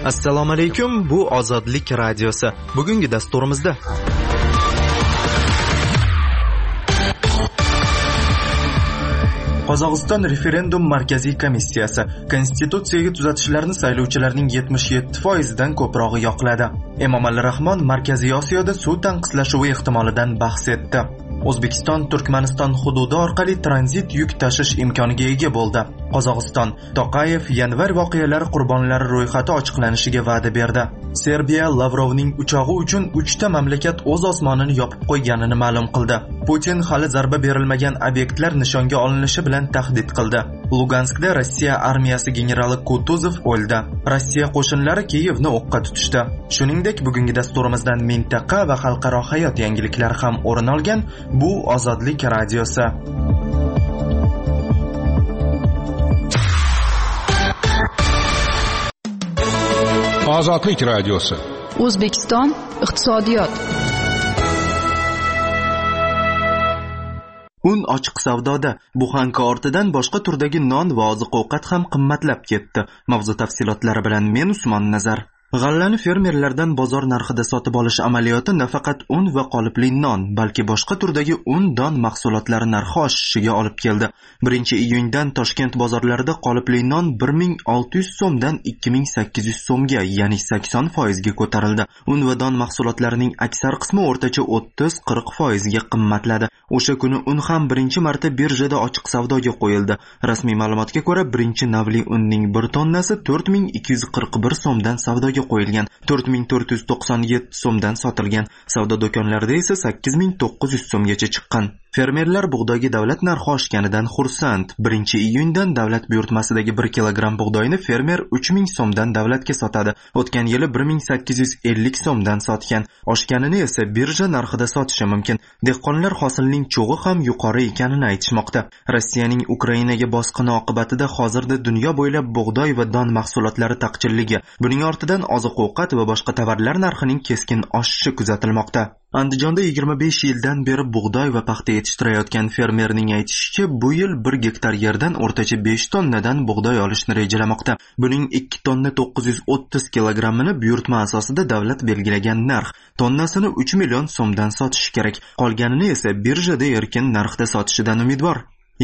Assalomu alaykum, bu Ozodlik radiosi. Bugungi dasturimizda Qozog'iston referendum markaziy komissiyasi konstitutsiyaga tuzatishlarni saylovchilarning 77% ko'prog'i yoqladi. Emomali Rahmon Markaziy Osiyoda suv tanqislashuvi ehtimolidan bahs etdi. O'zbekiston Turkmaniston hududi orqali tranzit yuk tashish imkoniga ega bo'ldi. Qozog'iston Toqayev yanvar voqealari qurbonlari ro'yxati ochiqlanishiga va'da berdi. Serbiya Lavrovning uchog'i uchun 3 ta mamlakat o'z osmonini yopib qo'yganini ma'lum qildi. Putin hali zarba berilmagan obyektlar nishonga olinishi bilan tahdid qildi. Luganskda Rossiya armiyasi generali Kutuzov o'ldi. Rossiya qo'shinlari Kiyevni o'qqa tutishdi. Shuningdek, bugungi dasturimizdan mintaqa va xalqaro hayot yangiliklari ham o'rin olgan. Bu Ozodlik radiosi. Ozodlik radiosi. O'zbekiston iqtisodiyot. Un ochiq savdoda buxanka ortidan boshqa turdagi non va oziq-ovqat ham qimmatlab ketdi. Mavzu tafsilotlari bilan men Usmon Nazar. G'allani fermerlardan bozor narxida sotib olish amaliyoti nafaqat un va qolipli non, balki boshqa turdagi un, don mahsulotlari narxi oshishiga olib keldi. 1-iyundan Toshkent bozorlarida qolipli non 1600 so'mdan 2800 so'mga, ya'ni 80% ga ko'tarildi. Un va don mahsulotlarining aksar qismi o'rtacha 30-40% ga qimmatladi. O'sha kuni un ham birinchi marta birjada ochiq savdoga qo'yildi. Rasmiy ma'lumotga ko'ra, birinchi navli unning 1 tonnasi 4241 so'mdan savdoga qo'yilgan, 4497 so'mdan sotilgan. Savdo do'konlarida esa 8900 so'mgacha chiqqan. Fermerlar bug'doyga davlat narxi oshganidan xursand. 1-iyundan davlat buyurtmasidagi 1 kilogramm bug'doyni fermer 3000 so'mdan davlatga sotadi. O'tgan yili 1850 so'mdan sotgan. Oshganini esa birja narxida sotishi mumkin. Dehqonlar hosilning cho'g'i ham yuqori ekanini aytishmoqda. Rossiyaning Ukrainaga bosqini oqibatida hozirda dunyo bo'ylab bug'doy va don mahsulotlari taqchilligi, buning ortidan oziq-ovqat va boshqa tovarlar narxining keskin oshishi kuzatilmoqda. Andijonda 25 yildan beri bug'doy va paxta yetishtirayotgan fermerning aytishicha, bu yil 1 gektar yerdan o'rtacha 5 tonnadan bug'doy olishni rejalamoqda. Buning 2 tonna 930 kilogrammini buyurtma asosida davlat belgilagan narx, tonnasini 3 million so'mdan sotishi kerak. Qolganini esa birjada erkin narxda sotishidan umidvor.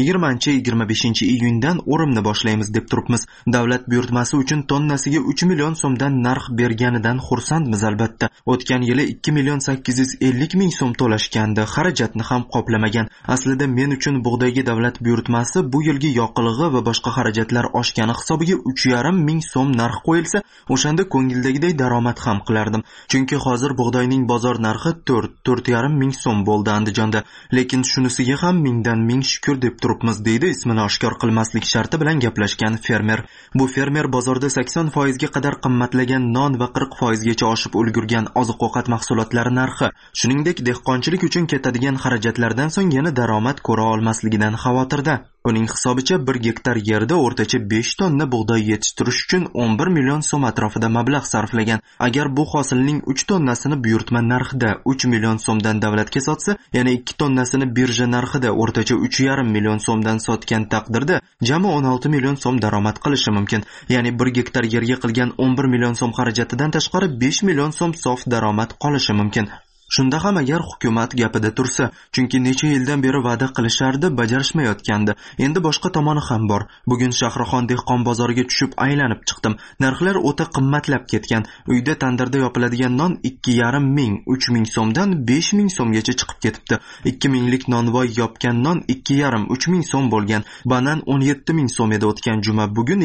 20-25-iyundan o'rimni boshlaymiz deb turibmiz. Davlat buyurtmasi uchun tonnasiga 3 million so'mdan narx berganidan xursandmiz albatta. O'tgan yili 2,850,000 so'm to'lashgandi, xarajatni ham qoplamagan. Aslida men uchun bug'doyga davlat buyurtmasi bu yilgi yoqilg'i va boshqa xarajatlar oshgani hisobiga 3,5 so'm narx qo'yilsa, o'shanda ko'ngildagidek daromad ham qilardim. Chunki hozir bug'doyning bozor narxi 4,5 so'm bo'ldi Andijonda. Lekin shunisiga ham mingdan ming shukr deb turibmiz, deydi ismini oshkor qilmaslik sharti bilan gaplashgan fermer. Bu fermer bozorda 80% ga qadar qimmatlagan non va 40% gacha oshib ulgurgan oziq-ovqat mahsulotlari narxi, shuningdek dehqonchilik uchun ketadigan xarajatlardan so'ng yana daromad ko'ra olmasligidan xavotirda. Uning hisobicha 1 gektar yerda o'rtacha 5 tonna bug'doy yetishtirish uchun 11 million so'm atrofida mablag' sarflagan. Agar bu hosilning 3 tonnasini buyurtma narxida 3 million so'mdan davlatga sotsa, yana 2 tonnasini birja narxida o'rtacha 3,5 million so'mdan sotgan taqdirda jami 16 million so'm daromad qilishi mumkin. Ya'ni 1 gektar yerga qilgan 11 million so'm xarajatidan tashqari 5 million so'm sof daromad qolishi mumkin. Shunda ham agar hukumat gapida tursa, chunki necha yildan beri va'da qilishardi, bajarishmayotgandi. Endi boshqa tomoni ham bor. Bugun Shahrixon dehqon bozoriga tushib aylanib chiqdim. Narxlar o'ta qimmatlab ketgan. Uyda tandirda yopiladigan non 2,5 ming, 3 ming so'mdan 5 ming so'mgacha chiqib ketibdi. 2 minglik nonvoy yopgan non 2,5-3 ming so'm bo'lgan. Banan 17 ming so'm edi o'tgan juma, bugun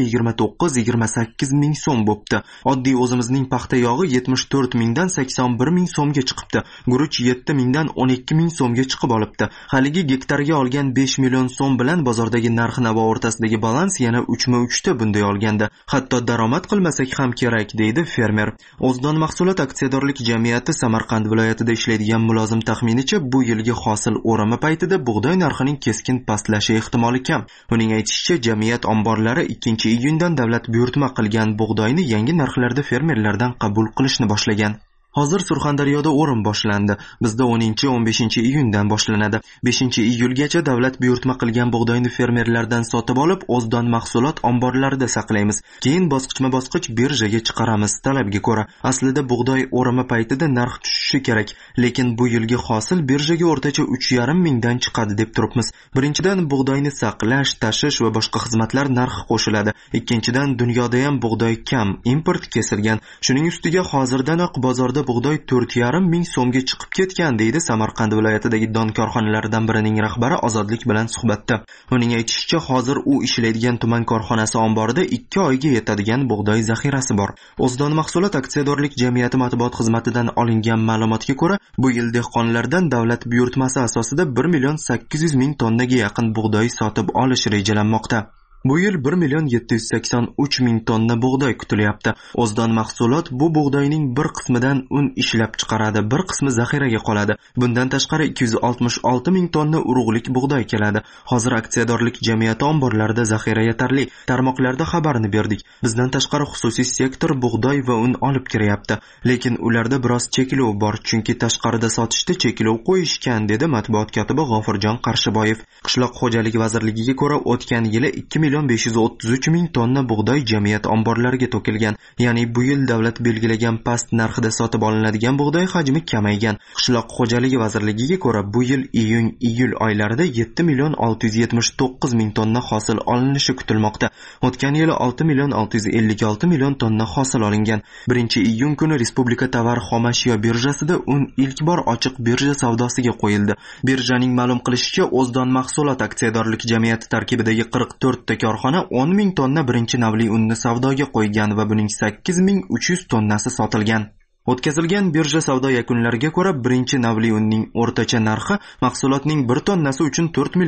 29-28 ming so'm bo'pti. Oddiy o'zimizning paxta yog'i 74 mingdan 81 ming so'mga chiqibdi. Guruch 7 mingdan 12 ming so'mga chiqib olibdi. Haligi gektarga olgan 5 million so'm bilan bozordagi narx-navo o'rtasidagi balans yana 3/3 ta bunday olganda. Hatto daromad qilmasak ham kerak, deydi fermer. O'zdon mahsulot aksiyadorlik jamiyati Samarqand viloyatida ishlaydigan mulozim taxminicha, bu yilgi hosil o'rimi paytida bug'doy narxining keskin pastlashi ehtimoli kam. Uning aytishicha, jamiyat omborlari 2-iyundan davlat buyurtma qilgan bug'doyni yangi narxlarda fermerlardan qabul qilishni boshlagan. Hozir Surxondaryoda o'rim boshlandi. Bizda 10-15 iyundan boshlanadi. 5-iyulgacha davlat buyurtma qilgan bug'doyni fermerlardan sotib olib, O'zdon mahsulot omborlarida saqlaymiz. Keyin bosqichma-bosqich birjaga chiqaramiz talabga ko'ra. Aslida bug'doy o'rimi paytida narx tushishi kerak, lekin bu yilgi hosil birjaga o'rtacha 3,5 mingdan chiqadi deb turibmiz. Birinchidan, bug'doyni saqlash, tashish va boshqa xizmatlar narxi qo'shiladi. Ikkinchidan, dunyoda ham bug'doy kam, import kesilgan. Shuning ustiga hozirdanoq bozorda bug'doy 4,5 ming so'mga chiqib ketgan, deydi Samarqand viloyatidagi don korxonalaridan birining rahbari Ozodlik bilan suhbatda. Uning aytishicha, hozir u ishlaydigan tuman korxonasi omborida 2 oyga yetadigan bug'doy zaxirasi bor. O'zdon mahsulot aksiyadorlik jamiyati matbuot xizmatidan olingan ma'lumotga ko'ra, bu yil dehqonlardan davlat buyurtmasi asosida 1,8 million tonnaga yaqin bug'doy sotib olish rejalanmoqda. Bu yil 1,783 tonna bug'doy kutilyapti. O'zdon mahsulot bu bug'doyning bir qismidan un ishlab chiqaradi, bir qismi zaxiraga qoladi. Bundan tashqari 266 ming tonna urug'lik bug'doy keladi. Hozir aksiyadorlik jamiyati omborlarida zaxira yetarli. Tarmoqlarda xabarni berdik. Bizdan tashqari xususiy sektor bug'doy va un olib kiryapti. Lekin ularda biroz cheklov bor, chunki tashqarida sotishda cheklov qo'yishgan, dedi matbuot kotibi G'ofurjon Qarshiboyev. Qishloq xo'jaligi vazirligiga ko'ra, o'tgan yili 2,533 ming tonna bug'doy jamiyat omborlariga to'kilgan. Ya'ni bu yil davlat belgilagan past narxida sotib olinadigan bug'doy hajmi kamaygan. Qishloq xo'jaligi vazirligiga ko'ra, bu yil iyun-iyul oylarida 7,679 ming tonna hosil olinishi kutilmoqda. O'tgan yili 6,656 million tonna hosil olingan. 1-iyun kuni Respublika tovar xomashyo birjasida un ilk bor ochiq birja savdosiga qo'yildi. Birjaning ma'lum qilishicha, O'zdon mahsulot aksiyadorlik jamiyati tarkibidagi 44 ta korxona 10 ming tonna birinchi navli unni savdoga qo'ygan va buning 8300 tonnasi sotilgan. O'tkazilgan birja savdo yakunlariga ko'ra, birinchi navli unning o'rtacha narxi mahsulotning 1 tonnasi uchun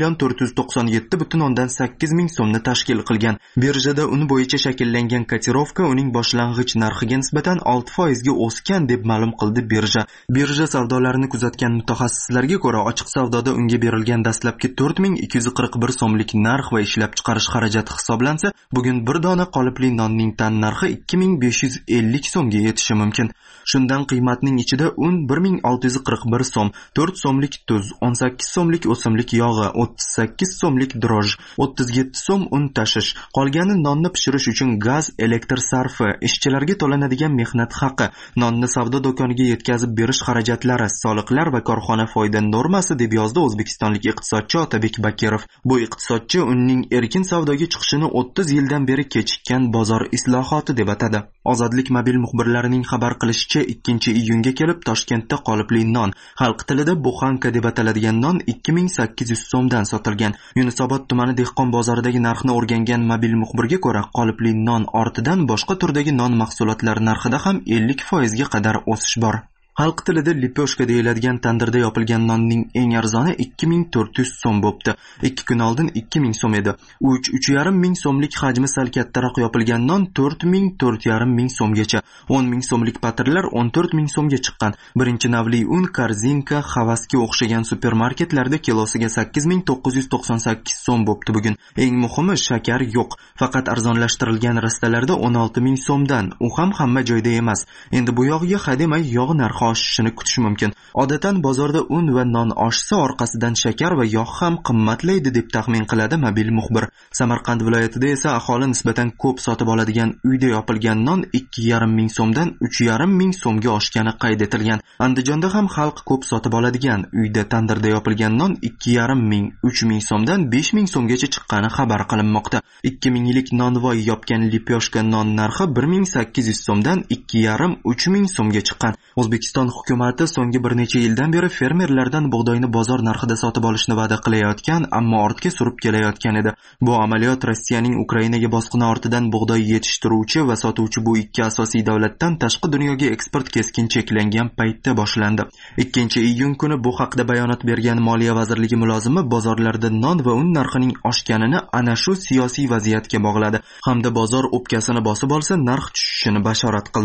4,497,8 ming so'mni tashkil qilgan. Birjada un bo'yicha shakllangan kotirovka uning boshlang'ich narxiga nisbatan 6% ga o'sgan deb ma'lum qildi birja. Birja savdolarini kuzatgan mutaxassislarga ko'ra, ochiq savdoda unga berilgan dastlabki 4241 so'mlik narx va ishlab chiqarish xarajati hisoblansa, bugun bir dona qolipli nonning tan narxi 2550 so'mga yetishi mumkin. Shundan qiymatning ichida un 1641 so'm, 4 so'mlik tuz, 18 so'mlik o'simlik yog'i, 38 so'mlik droj, 37 so'm un tashish, qolgani nonni pishirish uchun gaz, elektr sarfi, ishchilarga to'lanadigan mehnat haqi, nonni savdo do'koniga yetkazib berish xarajatlari, soliqlar va korxona foyda normasi, deb yozdi o'zbekistonlik iqtisodchi Otabek Bakirov. Bu iqtisodchi unning erkin savdoga chiqishini 30 yildan beri kechikkan bozor islohoti deb atadi. Ozodlik mobil muxbirlarining xabar qilishicha, 2-iyunga kelib Toshkentda qolipli non, xalq tilida buxanka deb ataladigan non 2800 so'mdan sotilgan. Yunusobod tumani dehqon bozoridagi narxni o'rgangan mobil muxbirga ko'ra, qolipli non ortidan boshqa turdagi non mahsulotlari narxida ham 50% ga qadar o'sish bor. Xalq tilida lipyoshka deyiladigan tandirda yopilgan nonning eng arzoni 2400 so'm bo'pti. 2 kun oldin 2000 so'm edi. 3,5 ming so'mlik hajmi sal kattaroq yopilgan non 4,5 ming so'mgacha. 10 ming so'mlik patirlar 14 ming so'mga chiqqan. Birinchi navli un Korzinka, Havasga o'xshagan supermarketlarda kilosiga 8998 so'm bo'pti bugun. Eng muhimi, shakar yo'q. Faqat arzonlashtirilgan rastalarda 16 ming so'mdan. U ham hamma joyda emas. Endi bu yog'iga hademay yog' narxi oshishini kutish mumkin. Odatan bozorda un va non oshsa, orqasidan shakar va yog' ham qimmatlaydi deb taxmin qiladi mobil muxbir. Samarqand viloyatida esa aholi nisbatan ko'p sotib oladigan uyda yopilgan non 2,5 ming so'mdan 3,5 ming so'mga oshgani qayd etilgan. Andijonda ham xalq ko'p sotib oladigan uyda tandirda yopilgan non 2,5 ming, 3 ming so'mdan 5 ming so'mgacha chiqqani xabar qilinmoqda. 2 minglik nonvoy yopgan lipyoshka non narxi 1800 so'mdan 2,5-3 ming so'mga chiqqan. O'zbekiston hukumati so'nggi bir necha yildan beri fermerlardan bug'doyni bozor narxida sotib olishni va'da qilayotgan, ammo ortga surib kelayotgan edi. Bu amaliyot Rossiyaning Ukrainaga bosqini ortidan bug'doy yetishtiruvchi va sotuvchi bu ikki asosiy davlatdan tashqi dunyoga eksport keskin cheklangan paytda boshlandi. 2-iyun kuni bu haqda bayonot bergan Moliya vazirligi mulozimi bozorlarda non va un narxining oshganini ana shu siyosiy vaziyatga bog'ladi hamda bozor o'pkasini bosib olsa narx tushishini bashorat qildi.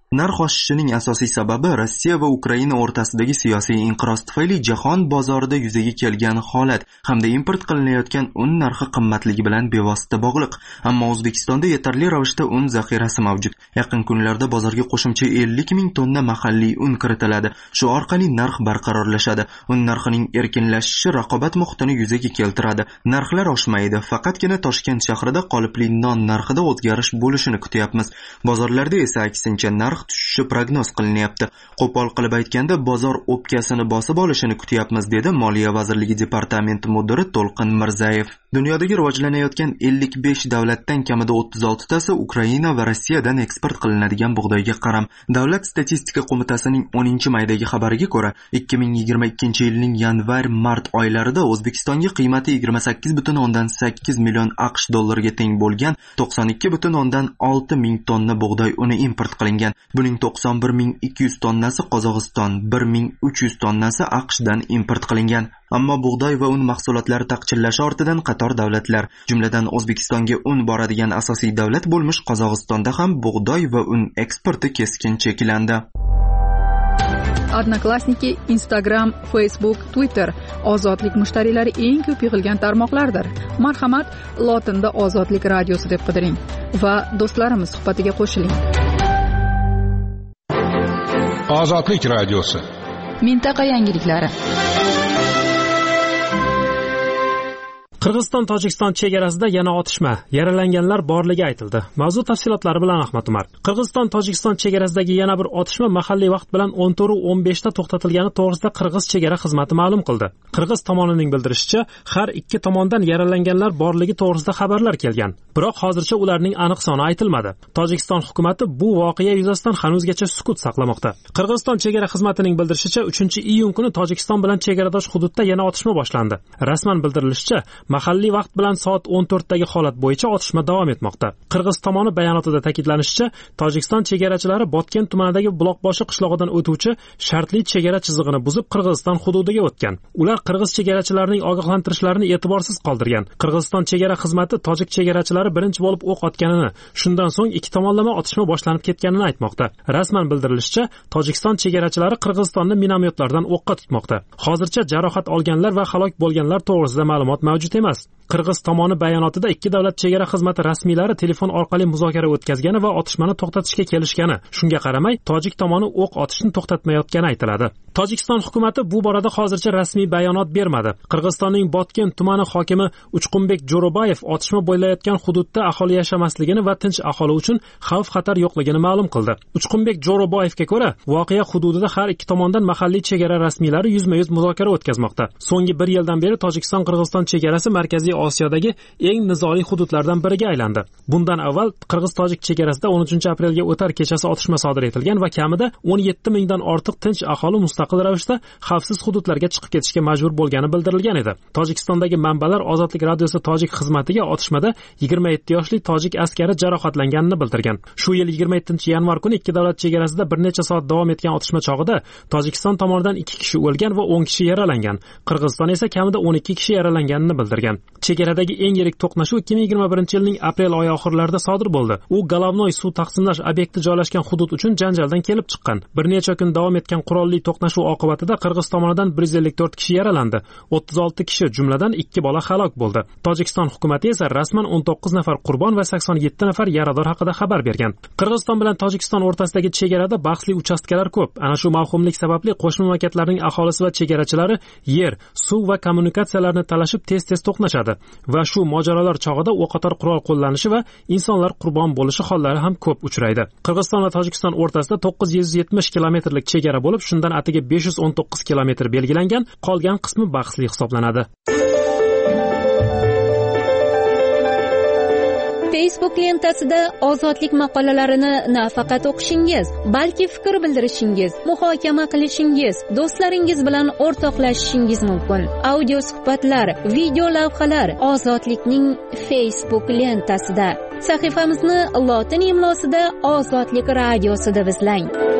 Narx oshishining asosiy sababi Rossiya va Ukraina o'rtasidagi siyosiy inqiroz tufayli jahon bozorida yuzaga kelgan holat hamda import qilinayotgan un narxi qimmatligi bilan bevosita bog'liq. Ammo O'zbekistonda yetarli ravishda un zaxirasi mavjud. Yaqin kunlarda bozorga qo'shimcha 50 ming tonna mahalliy un kiritiladi. Shu orqali narx barqarorlashadi. Un narxining erkinlashishi raqobat muhitini yuzaga keltiradi. Narxlar oshmaydi. Faqatgina Toshkent shahrida qolipli non narxida o'zgarish bo'lishini kutyapmiz. Bozorlarda esa aksincha narx tushishi prognoz qilinyapti. Qo'pol qilib aytganda, bozor o'pkasini bosib olishini kutyapmiz, dedi Moliya vazirligi departamenti mudiri To'lqin Mirzayev. Dunyodagi rivojlanayotgan 55 davlatdan kamida 36 tasi Ukraina va Rossiyadan eksport qilinadigan bug'doyga qaram. Davlat statistika qo'mitasining 10-maydagi xabariga ko'ra, 2022-yilning yanvar-mart oylarida O'zbekistonga qiymati 28,8 million AQSh dollariga teng bo'lgan 92,6 ming tonna bug'doy uni import qilingan. Buning 91.200 tonnasi Qozog'iston, 1.300 tonnasi AQShdan import qilingan. Ammo bug'doy va un mahsulotlari taqchirlashi ortidan qator davlatlar, jumladan O'zbekistonga un boradigan asosiy davlat bo'lmish Qozog'istonda ham bug'doy va un eksporti keskin cheklandi. Odnoklassniki, Instagram, Facebook, Twitter ozodlik mushtariylari eng ko'p yig'ilgan tarmoqlardir. Marhamat, lotinda Ozodlik radiosi deb qidiring va do'stlarimiz suhbatiga qo'shiling. Ozodlik radiosi. Mintaqa yangiliklari. Qirg'iziston-Tojikiston chegarasida yana otishma, yaralanganlar borligi aytildi. Mavzu tafsilotlari bilan Ahmad Umar. Qirg'iziston-Tojikiston chegarasidagi yana bir otishma mahalliy vaqt bilan 14:15 da to'xtatilgani to'g'risida Qirg'iz chegara xizmati ma'lum qildi. Qirg'iz tomonining bildirishicha, har ikki tomondan yaralanganlar borligi to'g'risida xabarlar kelgan. Biroq hozircha ularning aniq soni aytilmadi. Tojikiston hukumatı bu voqea yuzasidan hanuzgacha sukut saqlamoqda. Qirg'iziston chegara xizmatining bildirishicha, 3-iyun kuni Tojikiston bilan chegaradosh hududda yana otishma boshlandi. Rasman bildirilishicha, mahalliy vaqt bilan soat 14 dagi holat bo'yicha otishma davom etmoqda. Qirg'iz tomoni bayonotida ta'kidlanishicha, Tojikiston chegarachilari Botken tumanidagi Buloqboshi qishlog'idan o'tuvchi shartli chegara chizig'ini buzib Qirg'iziston hududiga o'tgan. Ular qirg'iz chegarachilarining ogohlantirishlarini e'tiborsiz qoldirgan. Qirg'iziston chegara xizmati tojik chegarachilari birinchi bo'lib o'q otganini, shundan so'ng ikki tomonlama otishma boshlanib ketganini aytmoqda. Rasman bildirilishicha, Tojikiston chegarachilari Qirg'izistonni minomyotlardan o'qqa tutmoqda. Hozircha jarohat olganlar va halok bo'lganlar to'g'risida ma'lumot mavjud emas. Qirg'iz tomoni bayonotida ikki davlat chegara xizmati rasmiylari telefon orqali muzokara o'tkazgani va otishmani to'xtatishga kelishgani. Shunga qaramay, tojik tomoni o'q otishni to'xtatmayotgani aytiladi. Tojikiston hukumatı bu borada hozircha rasmiy bayonot bermadi. Qirg'izistonning Botken tumani hokimi Uchqunbek Jo'robayev otishma bo'layotgan hududda aholi yashamasligini va tinch aholi uchun xavf-xatar yo'qligini ma'lum qildi. Uchqunbek Jo'robayevga ko'ra, voqea hududida har ikki tomondan mahalliy chegara rasmiylari yuzma-yuz muzokara o'tkazmoqda. So'nggi 1 yildan beri Tojikiston-Qirg'iziston chegarasi Markaziy Osiyodagi eng nizoli hududlardan biriga aylandi. Bundan avval Qirg'iz-Tojik chegarasida 13-aprelga o'tar kechasi otishma sodir etilgan va kamida 17 mingdan ortiq tinch aholi mustaqil ravishda xavfsiz hududlarga chiqib ketishga majbur bo'lgani bildirilgan edi. Tojikistondagi manbalar Ozodlik radiosi tojik xizmatiga otishmada 27 yoshli tojik askari jarohatlanganini bildirgan. Shu yil 27-yanvar kuni ikki davlat chegarasida bir necha soat davom etgan otishma chog'ida Tojikiston tomonidan 2 kishi o'lgan va 10 kishi yaralangan. Qirg'iziston esa kamida 12 kishi yaralanganini bildirgan. Chegaradagi eng yirik to'qnashuv 2021-yilning aprel oyi oxirlarida sodir bo'ldi. U Golovnoy suv taqsimlash obyekti joylashgan hudud uchun janjaldan kelib chiqqan. Bir necha kun davom etgan qurolli to'qnashuv oqibatida Qirg'iz tomonidan 154 kishi yaralandi. 36 kishi, jumladan 2 bola halok bo'ldi. Tojikiston hukumatı esa rasman 19 nafar qurbon va 87 nafar yarador haqida xabar bergan. Qirg'iziston bilan Tojikiston o'rtasidagi chegarada bahsli uchastkalar ko'p. Ana shu mavhumlik sababli qo'shni mamlakatlarning aholisi va chegarachilari yer, suv va kommunikatsiyalarni talashib tez-tez to'qnashadi va shu mojarolar chog'ida o'qotar qurol qo'llanishi va insonlar qurbon bo'lishi hollari ham ko'p uchraydi. Qirg'iziston va Tojikiston o'rtasida 970 kilometrlik chegara bo'lib, shundan atiga 519 kilometr belgilangan, qolgan qismi bahsli hisoblanadi. Facebook lentasida ozodlik maqolalarini nafaqat o'qishingiz, balki fikr bildirishingiz, muhokama qilishingiz, do'stlaringiz bilan o'rtoqlashishingiz mumkin. Audio suhbatlar, video lavhalar Ozodlikning Facebook lentasida. Sahifamizni lotin imlosida Ozodlik radiosi deb izlang.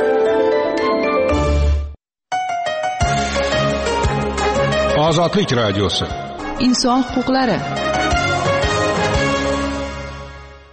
Ozodlik radiosi. Inson huquqlari.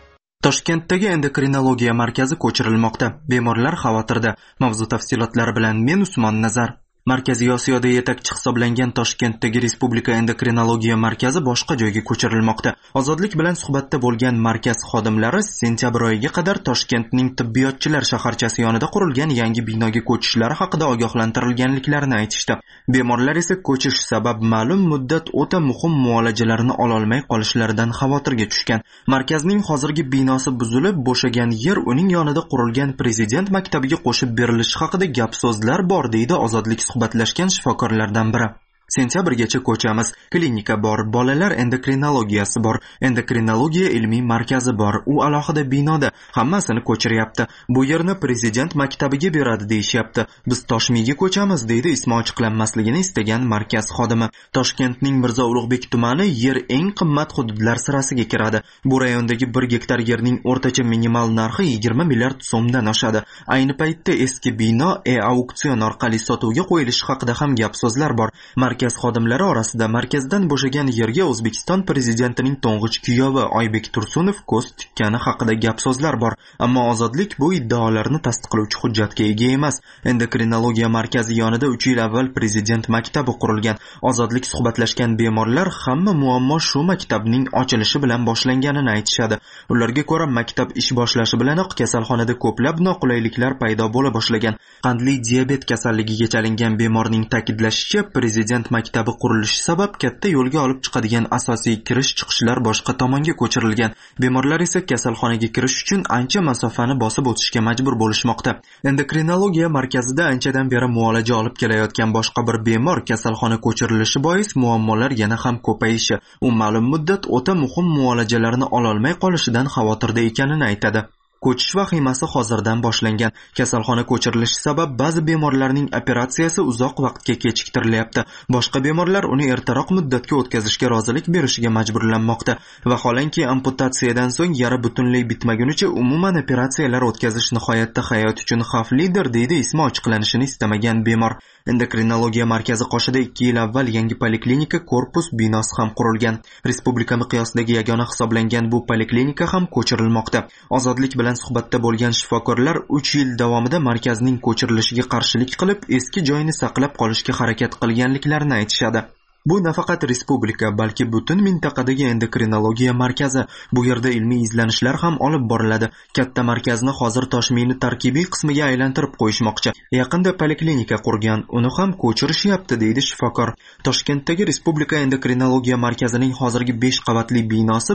Toshkentdagi endokrinologiya markazi ko'chirilmoqda. Bemorlar xavotirda. Mavzu tafsilotlari bilan men Usmon Nazar. Markaziy Osiyoda yetakchi hisoblangan Toshkentdagi Respublika endokrinologiya markazi boshqa joyga ko'chirilmoqda. Ozodlik bilan suhbatda bo'lgan markaz xodimlari sentyabr oyiga qadar Toshkentning tibbiyotchilar shaharchasi yonida qurilgan yangi binoga ko'chishlari haqida ogohlantirilganliklarini aytishdi. Bemorlar esa ko'chish sabab ma'lum muddat o'ta muhim muolajalarni ololmay qolishlaridan xavotirga tushgan. Markazning hozirgi binosi buzilib, bo'shagan yer uning yonida qurilgan Prezident maktabiga qo'shib berilishi haqida gap so'zlar bor, deydi Ozodlik suhbatlashgan shifokorlardan biri. Sentyabrgacha ko'chamiz, klinika bor, bolalar endokrinologiyasi bor, endokrinologiya ilmiy markazi bor, u alohida binoda, hammasini ko'chiryapti. Bu yerni Prezident maktabiga beradi deyishyapti. Biz Toshmiyga ko'chamiz, deydi ismi ochiqlanmasligini istagan markaz xodimi. Toshkentning Mirzo Ulug'bek tumani yer eng qimmat hududlar sirasiga kiradi. Bu rayondagi 1 gektar yerning o'rtacha minimal narxi 20 milliard so'mdan oshadi. Ayni paytda eski bino auksion orqali sotuvga qo'yilishi haqida ham gap so'zlar bor. Markaz xodimlari orasida markazdan bo'shagan yerga O'zbekiston prezidentining to'ng'ich kuyovi Oybek Tursunov ko'z tikkani haqida gap so'zlar bor, ammo Ozodlik bu iddaolarni tasdiqlovchi hujjatga ega emas. Endokrinologiya markazi yonida 3 yil avval prezident maktabi qurilgan. Ozodlik suhbatlashgan bemorlar hamma muammo shu maktabning ochilishi bilan boshlanganini aytishadi. Ularga ko'ra, maktab ish boshlashi bilanoq kasalxonada ko'plab noqulayliklar paydo bo'la boshlagan. Qandli diabet kasalligiga chalingan bemorning ta'kidlashicha, prezident maktabi qurilishi sabab katta yo'lga olib chiqadigan asosiy kirish-chiqishlar boshqa tomonga ko'chirilgan. Bemorlar esa kasalxonaga kirish uchun ancha masofani bosib o'tishga majbur bo'lishmoqda. Endokrinologiya markazida anchadan beri muolaja olib kelayotgan boshqa bir bemor kasalxona ko'chirilishi bois muammolar yana ham ko'payishi, u ma'lum muddat o'ta muhim muolajalarni ololmay qolishidan xavotirda ekanini aytadi. Ko'chish vahimasi hozirdan boshlangan. Kasalxona ko'chirilishi sabab ba'zi bemorlarning operatsiyasi uzoq vaqtga kechiktirilyapti. Boshqa bemorlar uni ertaroq muddatga o'tkazishga rozilik berishiga majburlanmoqda. Vaholanki amputatsiyadan so'ng yara butunlay bitmagunicha umuman operatsiyalar o'tkazish nihoyatda hayot uchun xavflidir, deydi ismi ochiqlanishini istamagan bemor. Endokrinologiya markazi qoshida 2 yil avval yangi poliklinika korpus binosi ham qurilgan. Respublika miqyosidagi yagona hisoblangan bu poliklinika ham ko'chirilmoqda. Ozodlik bilan suhbatda bo'lgan shifokorlar 3 yil davomida markazning ko'chirilishiga qarshilik qilib, eski joyini saqlab qolishga harakat qilganliklarini aytishadi. Bu nafaqat respublika, balki butun mintaqadagi endokrinologiya markazi. Bu yerda ilmiy izlanishlar ham olib boriladi. Katta markazni hozir Toshmiyni tarkibiy qismiga aylantirib qo'yishmoqchi. Yaqinda poliklinika qurgan, uni ham ko'chirishyapti, deydi shifokor. Toshkentdagi Respublika endokrinologiya markazining hozirgi 5 qavatli binosi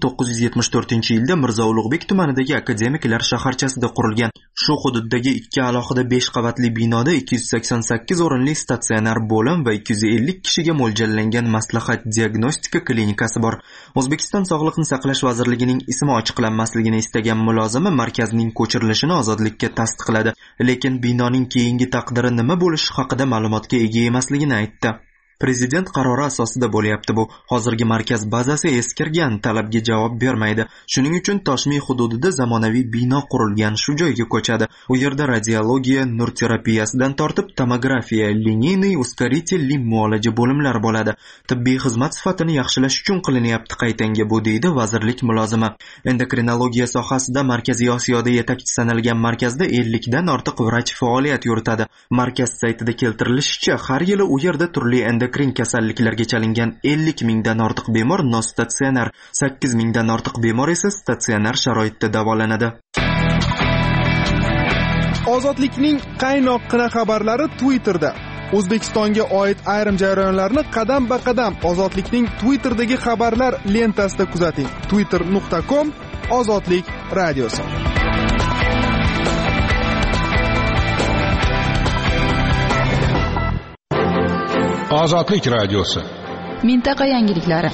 1974-yilda Mirzo Ulug'bek tumanidagi akademiklar shaharchasida qurilgan. Shu hududdagi 2 alohida 5 qavatli binoda 288 o'rinli statsionar bo'lim va 250 kishiga mo'ljallangan maslahat diagnostika klinikasi bor. O'zbekiston Sog'liqni saqlash vazirligining ismi ochiqlanmasligini istagan mulozimi markazning ko'chirilishini Ozodlikka tasdiqladi, lekin binoning keyingi taqdiri nima bo'lishi haqida ma'lumotga ega emasligini aytdi. Prezident qarori asosida bo'lyapti bu. Hozirgi markaz bazasi eskirgan, talabga javob bermaydi. Shuning uchun Toshmiy hududida zamonaviy bino qurilgan, shu joyga ko'chadi. U yerda radiologiya, nur terapiyasidan tortib tomografiya, liniyniy uskaritelli muolaja bo'limlari bo'ladi. Tibbiy xizmat sifatini yaxshilash uchun qilinyapti qaytanga bu, deydi vazirlik mulozimi. Endokrinologiya sohasida Markaziy Osiyoda yetakchi sanalgan markazda 50 dan ortiq vrach faoliyat yuritadi. Markaz saytida keltirilishicha, har yili u yerda turli endokrin kasalliklarga chalingan 50 mingdan ortiq bemor nostatsionar, 8 mingdan ortiq bemor esa statsionar sharoitda davolanadi. Ozodlikning qaynoqqina xabarlari Twitterda. O'zbekistonga oid ayrim jarayonlarni qadam-ba-qadam Ozodlikning Twitterdagi xabarlar lentasida kuzating. twitter.com/ozodlik radiosi. Ozodlik radiosi. Mintaqa yangiliklari.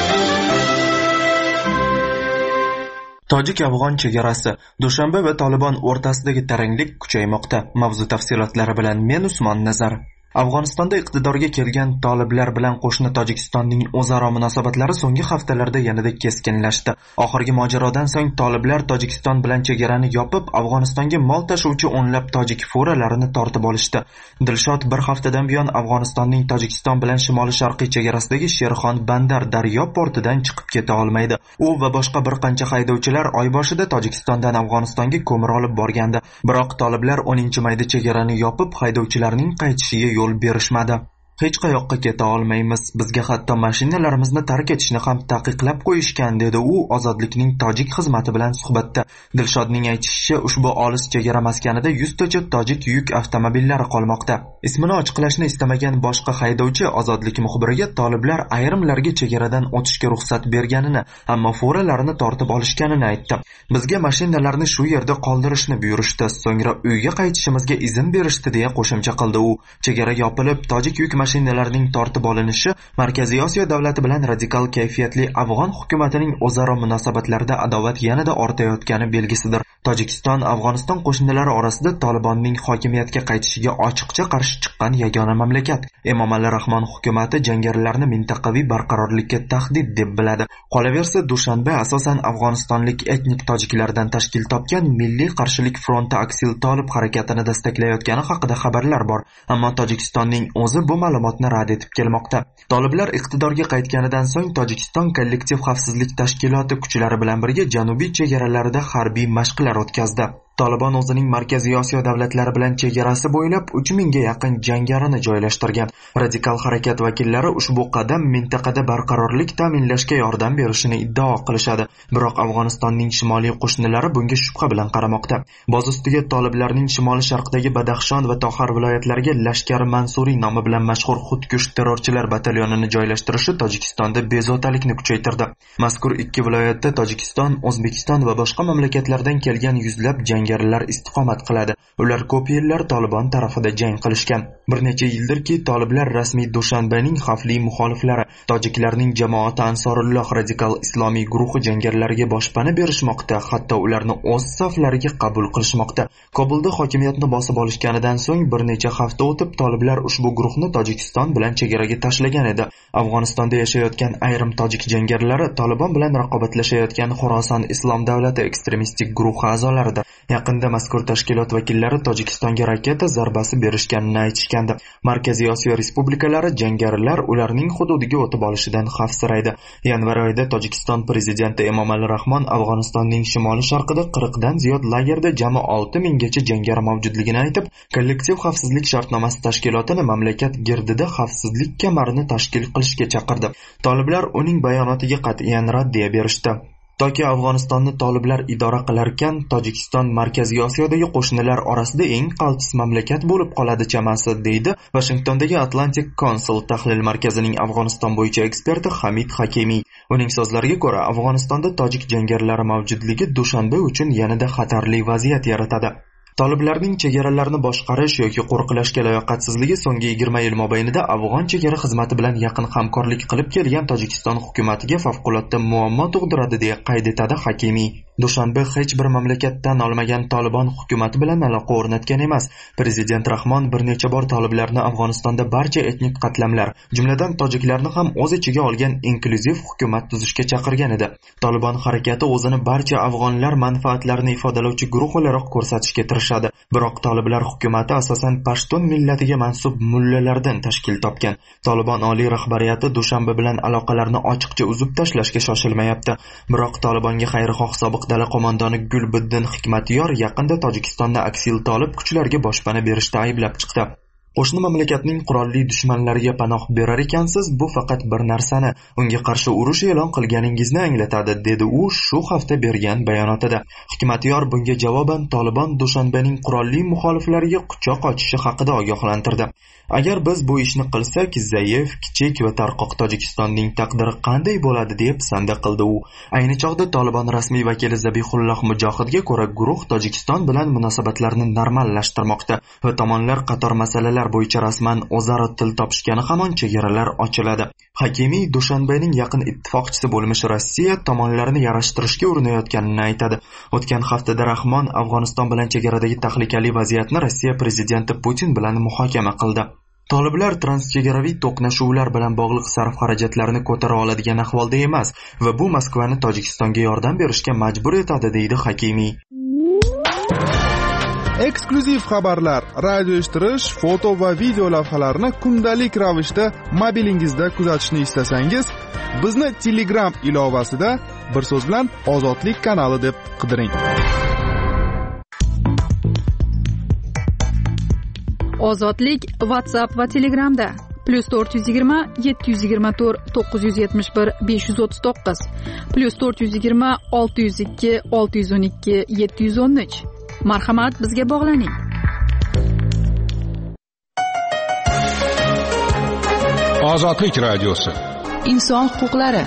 Tojik-afg'on chegarasi, Dushanbe va Tolibon o'rtasidagi taranglik kuchaymoqda. Mavzu tafsilotlari bilan men Usmon Nazar. Afg'onistonda iqtidorga kelgan toliblar bilan qo'shni Tojikistonning o'zaro munosabatlari so'nggi haftalarda yanada keskinlashdi. Oxirgi mojarodan so'ng toliblar Tojikiston bilan chegarani yopib, Afg'onistonga mol tashuvchi o'nlab tojik furalarini tortib olishdi. Dilshod bir haftadan buyon Afg'onistonning Tojikiston bilan shimoli-sharqiy chegarasidagi Sherxon Bandar daryo portidan chiqib keta olmaydi. U va boshqa bir qancha haydovchilar oy boshida Tojikistondan Afg'onistonga ko'mir olib borgandi. Biroq toliblar 10-mayda chegarani yopib, haydovchilarning qaytishiga yo'l berishmadi. Hech qayoqqa keta olmaymiz. Bizga hatto mashinalarimizni tark etishni ham taqiqlab qo'yishgan, dedi u Ozodlikning tojik xizmati bilan suhbatda. Dilshodning aytishicha, ushbu olis chegara maskanida 100 tacha tojik yuk avtomobillari qolmoqda. Ismini ochiqlashni istamagan boshqa haydovchi Ozodlik muxbiriga toliblar ayrimlarga chegaradan o'tishga ruxsat berganini, ammo furalarini tortib olishganini aytdi. Bizga mashinalarni shu yerda qoldirishni buyurishdi, so'ngra uyga qaytishimizga izn berishdi, deya qo'shimcha qildi u. Chegara yopilib, tojik yuk mashinalarning tortib olinishi Markaziy Osiyo davlati bilan radikal kayfiyatli afg'on hukumatining o'zaro munosabatlarida adovat yanada ortayotgani belgisidir. Tojikiston Afg'oniston qo'shnilari orasida Tolibonning hokimiyatga qaytishiga ochiqcha qarshi chiqqan yagona mamlakat. Emomali Rahmon hukumati jangarilarni mintaqaviy barqarorlikka tahdid deb biladi. Qolaversa, Dushanbe asosan afg'onistonlik etnik tojiklardan tashkil topgan Milliy qarshilik fronti Aksil Tolib harakatini destaklayotgani haqida xabarlar bor, ammo Tojikistonning o'zi bu ma'lumotni rad etib kelmoqda. Toliblar iqtidorga qaytganidan so'ng Tojikiston kollektiv xavfsizlik tashkiloti kuchlari bilan birga janubiy chegaralarida harbiy mashqlar o'tkazdi. Tolibon o'zining Markaziy Osiyo davlatlari bilan chegarasi bo'ylab 3000 ga yaqin jangarini joylashtirgan. Radikal harakat vakillari ushbu qadam mintaqada barqarorlik ta'minlashga yordam berishini iddao qilishadi. Biroq Afg'onistonning shimoliy qo'shnilari bunga shubha bilan qaramoqda. Boz ustiga toliblarning shimoli-sharqdagi Badaxshon va Toxar viloyatlariga Lashkari Mansuriy nomi bilan mashhur xudkush terrorchilar batalyonini joylashtirishi Tojikistonda bezovtalikni kuchaytirdi. Mazkur ikki viloyatda Tojikiston, O'zbekiston va boshqa mamlakatlardan kelgan yuzlab jangarilar istiqomat qiladi. Ular ko'p yillar Tolibon tarafida jang qilishgan. Bir necha yildirki, toliblar rasmiy Dushanbening xavfli muxoliflari, tojiklarning jamoati Ansorulloh radikal islomiy guruhi jangarilariga boshpana berishmoqda, hatto ularni o'z saflariga qabul qilishmoqda. Kobulda hokimiyatni bosib olishganidan so'ng bir necha hafta o'tib, toliblar ushbu guruhni Tojikiston bilan chegaraga tashlagan edi. Afg'onistonda yashayotgan ayrim tojik jangarilari Tolibon bilan raqobatlashayotgan Xorason Islom davlati ekstremistik guruhi a'zolaridir. Yaqinda mazkur tashkilot vakillari Tojikistonga raketa zarbasi berishganini aytishgandi. Markaziy Osiyo respublikalari jangarilar ularning hududiga o'tib olishidan xavfsiraydi. Yanvar oyida Tojikiston prezidenti Emomali Rahmon Afg'onistonning shimoli-sharqida 40 dan ziyod lagerda jami 6000 gacha jangari mavjudligini aytib, kollektiv xavfsizlik shartnomasi tashkilotini mamlakat girdida xavfsizlik kamarini tashkil qilishga chaqirdi. Toliblar uning bayonotiga qat'iyan raddiya berishdi. Toki Afg'onistonni toliblar idora qilarkan, Tojikiston Markaziy Osiyodagi qo'shnilar orasida eng qaltis mamlakat bo'lib qoladi chamasi, deydi Washingtondagi Atlantic Council tahlil markazining Afg'oniston bo'yicha eksperti Hamid Hakimiy. Uning so'zlariga ko'ra, Afg'onistonda tojik jangarilari mavjudligi Dushanbe uchun yanada xatarli vaziyat yaratadi. Toliblarning chegaralarni boshqarish yoki qo'riqlashga layoqatsizligi so'nggi 20 yil mobaynida Afg'on chegara xizmati bilan yaqin hamkorlik qilib kelgan Tojikiston hukumatiga favqulodda muammo tug'diradi, deya qayd etadi Hakimiy. Dushanbe hech bir mamlakatdan olmagan Tolibon hukumati bilan aloqa o'rnatgan emas. Prezident Rahmon bir necha bor toliblarni Afg'onistonda barcha etnik qatlamlar, jumladan tojiklarni ham o'z ichiga olgan inklyuziv hukumat tuzishga chaqirgan edi. Tolibon harakati o'zini barcha afg'onlar manfaatlarini ifodalovchi guruh o'laroq ko'rsatishga tirishadi. Biroq toliblar hukumati asosan pashtun millatiga mansub mullalardan tashkil topgan. Tolibon oliy rahbariyati Dushanbe bilan aloqalarni ochiqcha uzib tashlashga shoshilmayapti. Biroq Tolibonga xayrixoh sobiq dala qo'mondoni Gulbuddin Hikmatyor yaqinda Tojikistonni Aksil Tolib kuchlarga boshpana berishda ayblab chiqdi. Qo'shni mamlakatning qurolli dushmanlariga panoh berar ekansiz, bu faqat bir narsani, unga qarshi urush e'lon qilganingizni anglatadi, dedi u shu hafta bergan bayonotida. Hikmatyor bunga javoban Tolibon Dushanbening qurolli muxoliflariga quchoq ochishi haqida ogohlantirdi. Agar biz bu ishni qilsak, zaif, kichik va tarqoq Tojikistonning taqdiri qanday bo'ladi, deb sanda qildi u. Ayni chog'da Tolibon rasmiy vakili Zabihulloh Mujohidga ko'ra, guruh Tojikiston bilan munosabatlarni normallashtirmoqda va tomonlar qator masalalar bo'yicha rasman o'zaro til topishgani hamon chegaralar ochiladi. Hakimiy Dushanbening yaqin ittifoqchisi bo'lmish Rossiya tomonlarni yarashtirishga urinayotganini aytadi. O'tgan haftada Rahmon Afg'oniston bilan chegaradagi tahlikali vaziyatni Rossiya prezidenti Putin bilan muhokama qildi. Toliblar transchegaraviy to'qnashuvlar bilan bog'liq sarf xarajatlarini ko'tara oladigan ahvolda emas va bu Moskvani Tojikistonga yordam berishga majbur etadi, deydi Hakimiy. Eksklyuziv xabarlar, radio eshittirish, foto va video lavhalarni kundalik ravishda mobilingizda kuzatishni istasangiz, bizni Telegram ilovasida bir so'z bilan Ozodlik kanali deb qidiring. Ozodlik WhatsApp va Telegramda +420 724 971 539 +420 602 612 713. Marhamat, bizga bog'laning. Ozodlik radiosi. Inson huquqlari.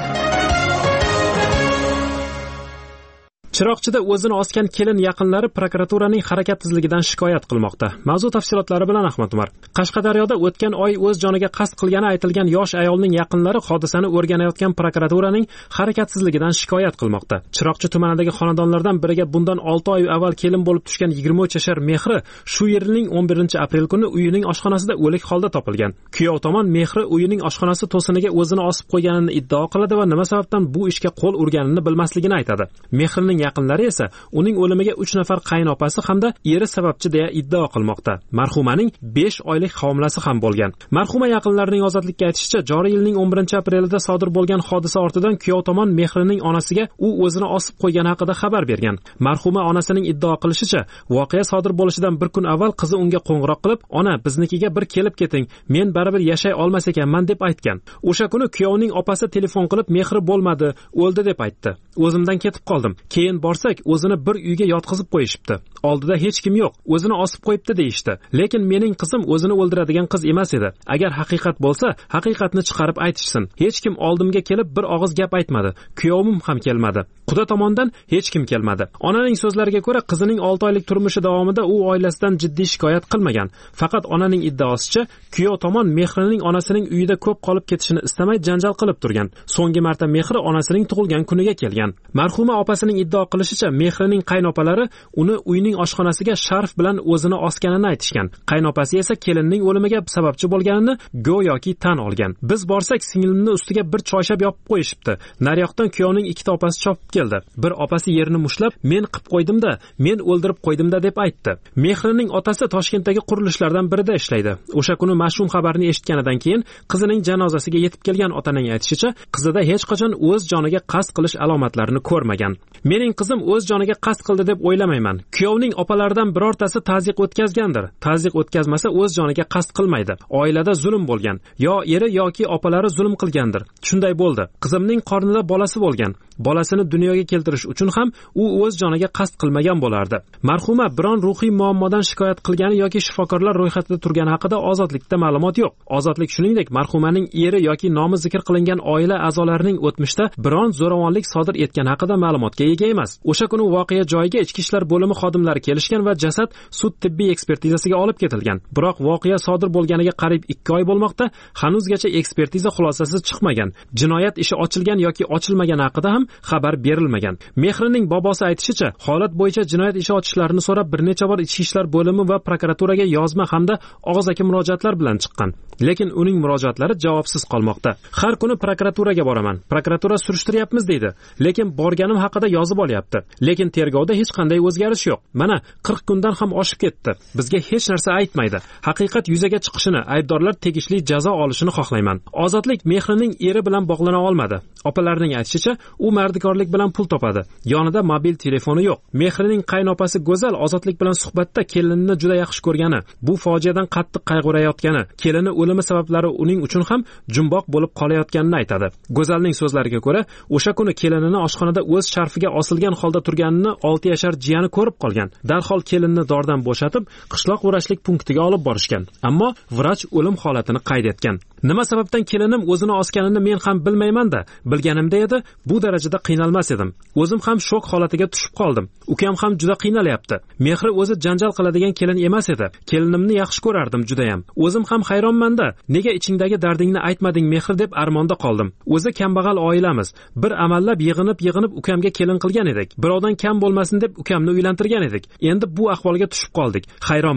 Chiroqchida o'zini osgan kelin yaqinlari prokuraturaning harakatsizligidan shikoyat qilmoqda. Mavzu tafsilotlari bilan Ahmad Umar. Qashqadaryoda o'tgan oy o'z joniga qasd qilgani aytilgan yosh ayolning yaqinlari hodisani o'rganayotgan prokuraturaning harakatsizligidan shikoyat qilmoqda. Chiroqchi tumanidagi xonadonlardan biriga bundan 6 oy avval kelin bo'lib tushgan 23 yashar Mehri shu yilning 11-aprel kuni uyining oshxonasida o'lik holda topilgan. Kuyov tomon Mehri uyining oshxonasi to'siniga o'zini osib qo'yganini iddao qiladi va nima sababdan bu ishga qo'l urganini bilmasligini aytadi. Mehrining yaqinlari esa uning o'limiga 3 nafar qaynopasi hamda eri sababchi deya iddao qilmoqda. Marhumaning 5 oylik homilasi ham bo'lgan. Marhuma yaqinlarining ozodlikka aytishicha, joriy yilning 11-aprelida sodir bo'lgan hodisa ortidan kuyov tomon Mehrining onasiga u o'zini osib qo'ygani haqida xabar bergan. Marhuma onasining iddao qilishicha, voqea sodir bo'lishidan bir kun avval qizi unga qo'ng'iroq qilib, "Ona, biznikiga bir kelib keting, men baribir yashay olmas ekanman" deb aytgan. O'sha kuni kuyovning opasi telefon qilib, "Mehri bo'lmadi, o'ldi" deb aytdi. "O'zimdan ketib qoldim. Keyin borsak, o'zini bir uyga yotqizib qo'yishibdi. Oldida hech kim yo'q, o'zini osib qo'yibdi" deyishdi. Lekin mening qizim o'zini o'ldiradigan qiz emas edi. Agar haqiqat bo'lsa, haqiqatni chiqarib aytishsin. Hech kim oldimga kelib bir og'iz gap aytmadi. Kuyovim ham kelmadi. Quda tomondan hech kim kelmadi. Onaning so'zlariga ko'ra, qizining 6 oylik turmushi davomida u oilasidan jiddiy shikoyat qilmagan. Faqat onaning iddaosicha, kuyov tomon Mehrining onasining uyida ko'p qolib ketishini istamay janjal qilib turgan. So'nggi marta Mehri onasining tug'ilgan kuniga kelgan. Marhuma opasining iddao qilishicha, Mehrining qaynopalari uni uyning oshxonasiga sharf bilan o'zini osganini aytishgan. Qaynopasi esa kelinning o'limiga sababchi bo'lganini go'yoki tan olgan. "Biz borsak, singlimni ustiga bir choyshab yopib qo'yishibdi. Naryoqdan kuyovning ikkita opasi chopib keldi. Bir opasi yerini mushlab, men qilib qo'ydim-da, men o'ldirib qo'ydim-da" deb aytdi. Mehrining otasi Toshkentdagi qurilishlardan birida ishlaydi. O'sha kuni mash'um xabarni eshitganidan keyin qizining janozasiga yetib kelgan otaning aytishicha, qizida hech qachon o'z joniga qasd qilish alomatlarini ko'rmagan. "Mening qizim o'z joniga qasd qildi deb o'ylamayman. Kuyovning opalaridan birortasi ta'ziq o'tkazgandir. Ta'ziq o'tkazmasa o'z joniga qasd qilmaydi. Oilada zulm bo'lgan. Yo eri yoki opalari zulm qilgandir. Shunday bo'ldi. Qizimning qornida bolasi bo'lgan. Bolasini dunyoga keltirish uchun ham u o'z joniga qasd qilmagan bo'lardi." Marhuma biron ruhiy muammodan shikoyat qilgani yoki shifokorlar ro'yxatida turgani haqida Ozodlikda ma'lumot yo'q. Ozodlik shuningdek marhumaning eri yoki nomi zikr qilingan oila a'zolarining o'tmishda biron zo'ravonlik sodir etgani haqida ma'lumotga ega emas. O'sha kuni voqea joyiga ichki ishlar bo'limi xodimlari kelishgan va jasad sud tibbiy ekspertizasiga olib ketilgan. Biroq voqea sodir bo'lganiga qariyb 2 oy bo'lmoqda, hanuzgacha ekspertiza xulosasi chiqmagan. Jinoyat ishi ochilgan yoki ochilmagani haqida ham xabar berilmagan. Mehrining bobosi aytishicha, holat bo'yicha jinoyat ishi ochishlarini so'rab bir necha bor ichki ishlar bo'limi va prokuraturaga yozma hamda og'zaki murojaatlar bilan chiqqan. Lekin uning murojaatlari javobsiz qolmoqda. "Har kuni prokuraturaga boraman. Prokuratura surishtiryapmiz" deydi. Lekin borganim haqida yozib olyapti. Lekin tergovda hech qanday o'zgarish yo'q. Mana 40 kundan ham oshib ketdi. Bizga hech narsa aytmaydi. Haqiqat yuzaga chiqishini, aybdorlar tegishli jazo olishini xohlayman. Ozodlik Mehrining eri bilan bog'lana olmadi. Opalarining aytishicha, u mardikorlik bilan pul topadi. Yonida mobil telefoni yo'q. Mehrining qaynopasi Go'zal Ozodlik bilan suhbatda kelinini juda yaxshi ko'rgani, bu fojiadan qattiq qayg'urayotgani, kelini o'limi sabablari uning uchun ham jumboq bo'lib qolayotganini aytadi. Go'zalning so'zlariga ko'ra, o'sha kuni kelinini oshxonada o'z sharfiga osilgan holda turganini 6 yashar jiyani ko'rib qolgan. Darhol kelinni dordan bo'shatib, qishloq vrachlik punktiga olib borishgan. Ammo vrach o'lim holatini qayd etgan. "Nima sababdan kelinim o'zini osganini men ham bilmayman-da. Bilganimda edi, bu darajada qiynalmas edim. O'zim ham shok holatiga tushib qoldim. Ukam ham juda qiynalyapti. Mehri o'zi janjal qiladigan kelin emas edi. Kelinimni yaxshi ko'rardim juda ham. O'zim ham hayronman-da. Nega ichingdagi dardingni aytmading Mehri deb armonda qoldim. O'zi kambag'al oilamiz. Bir amallab yig'inib ukamga kelin qilgan edik. Birovdan kam bo'lmasin deb ukamni uylantirgan edik. Endi bu ahvolga tushib qoldik. Hayronman.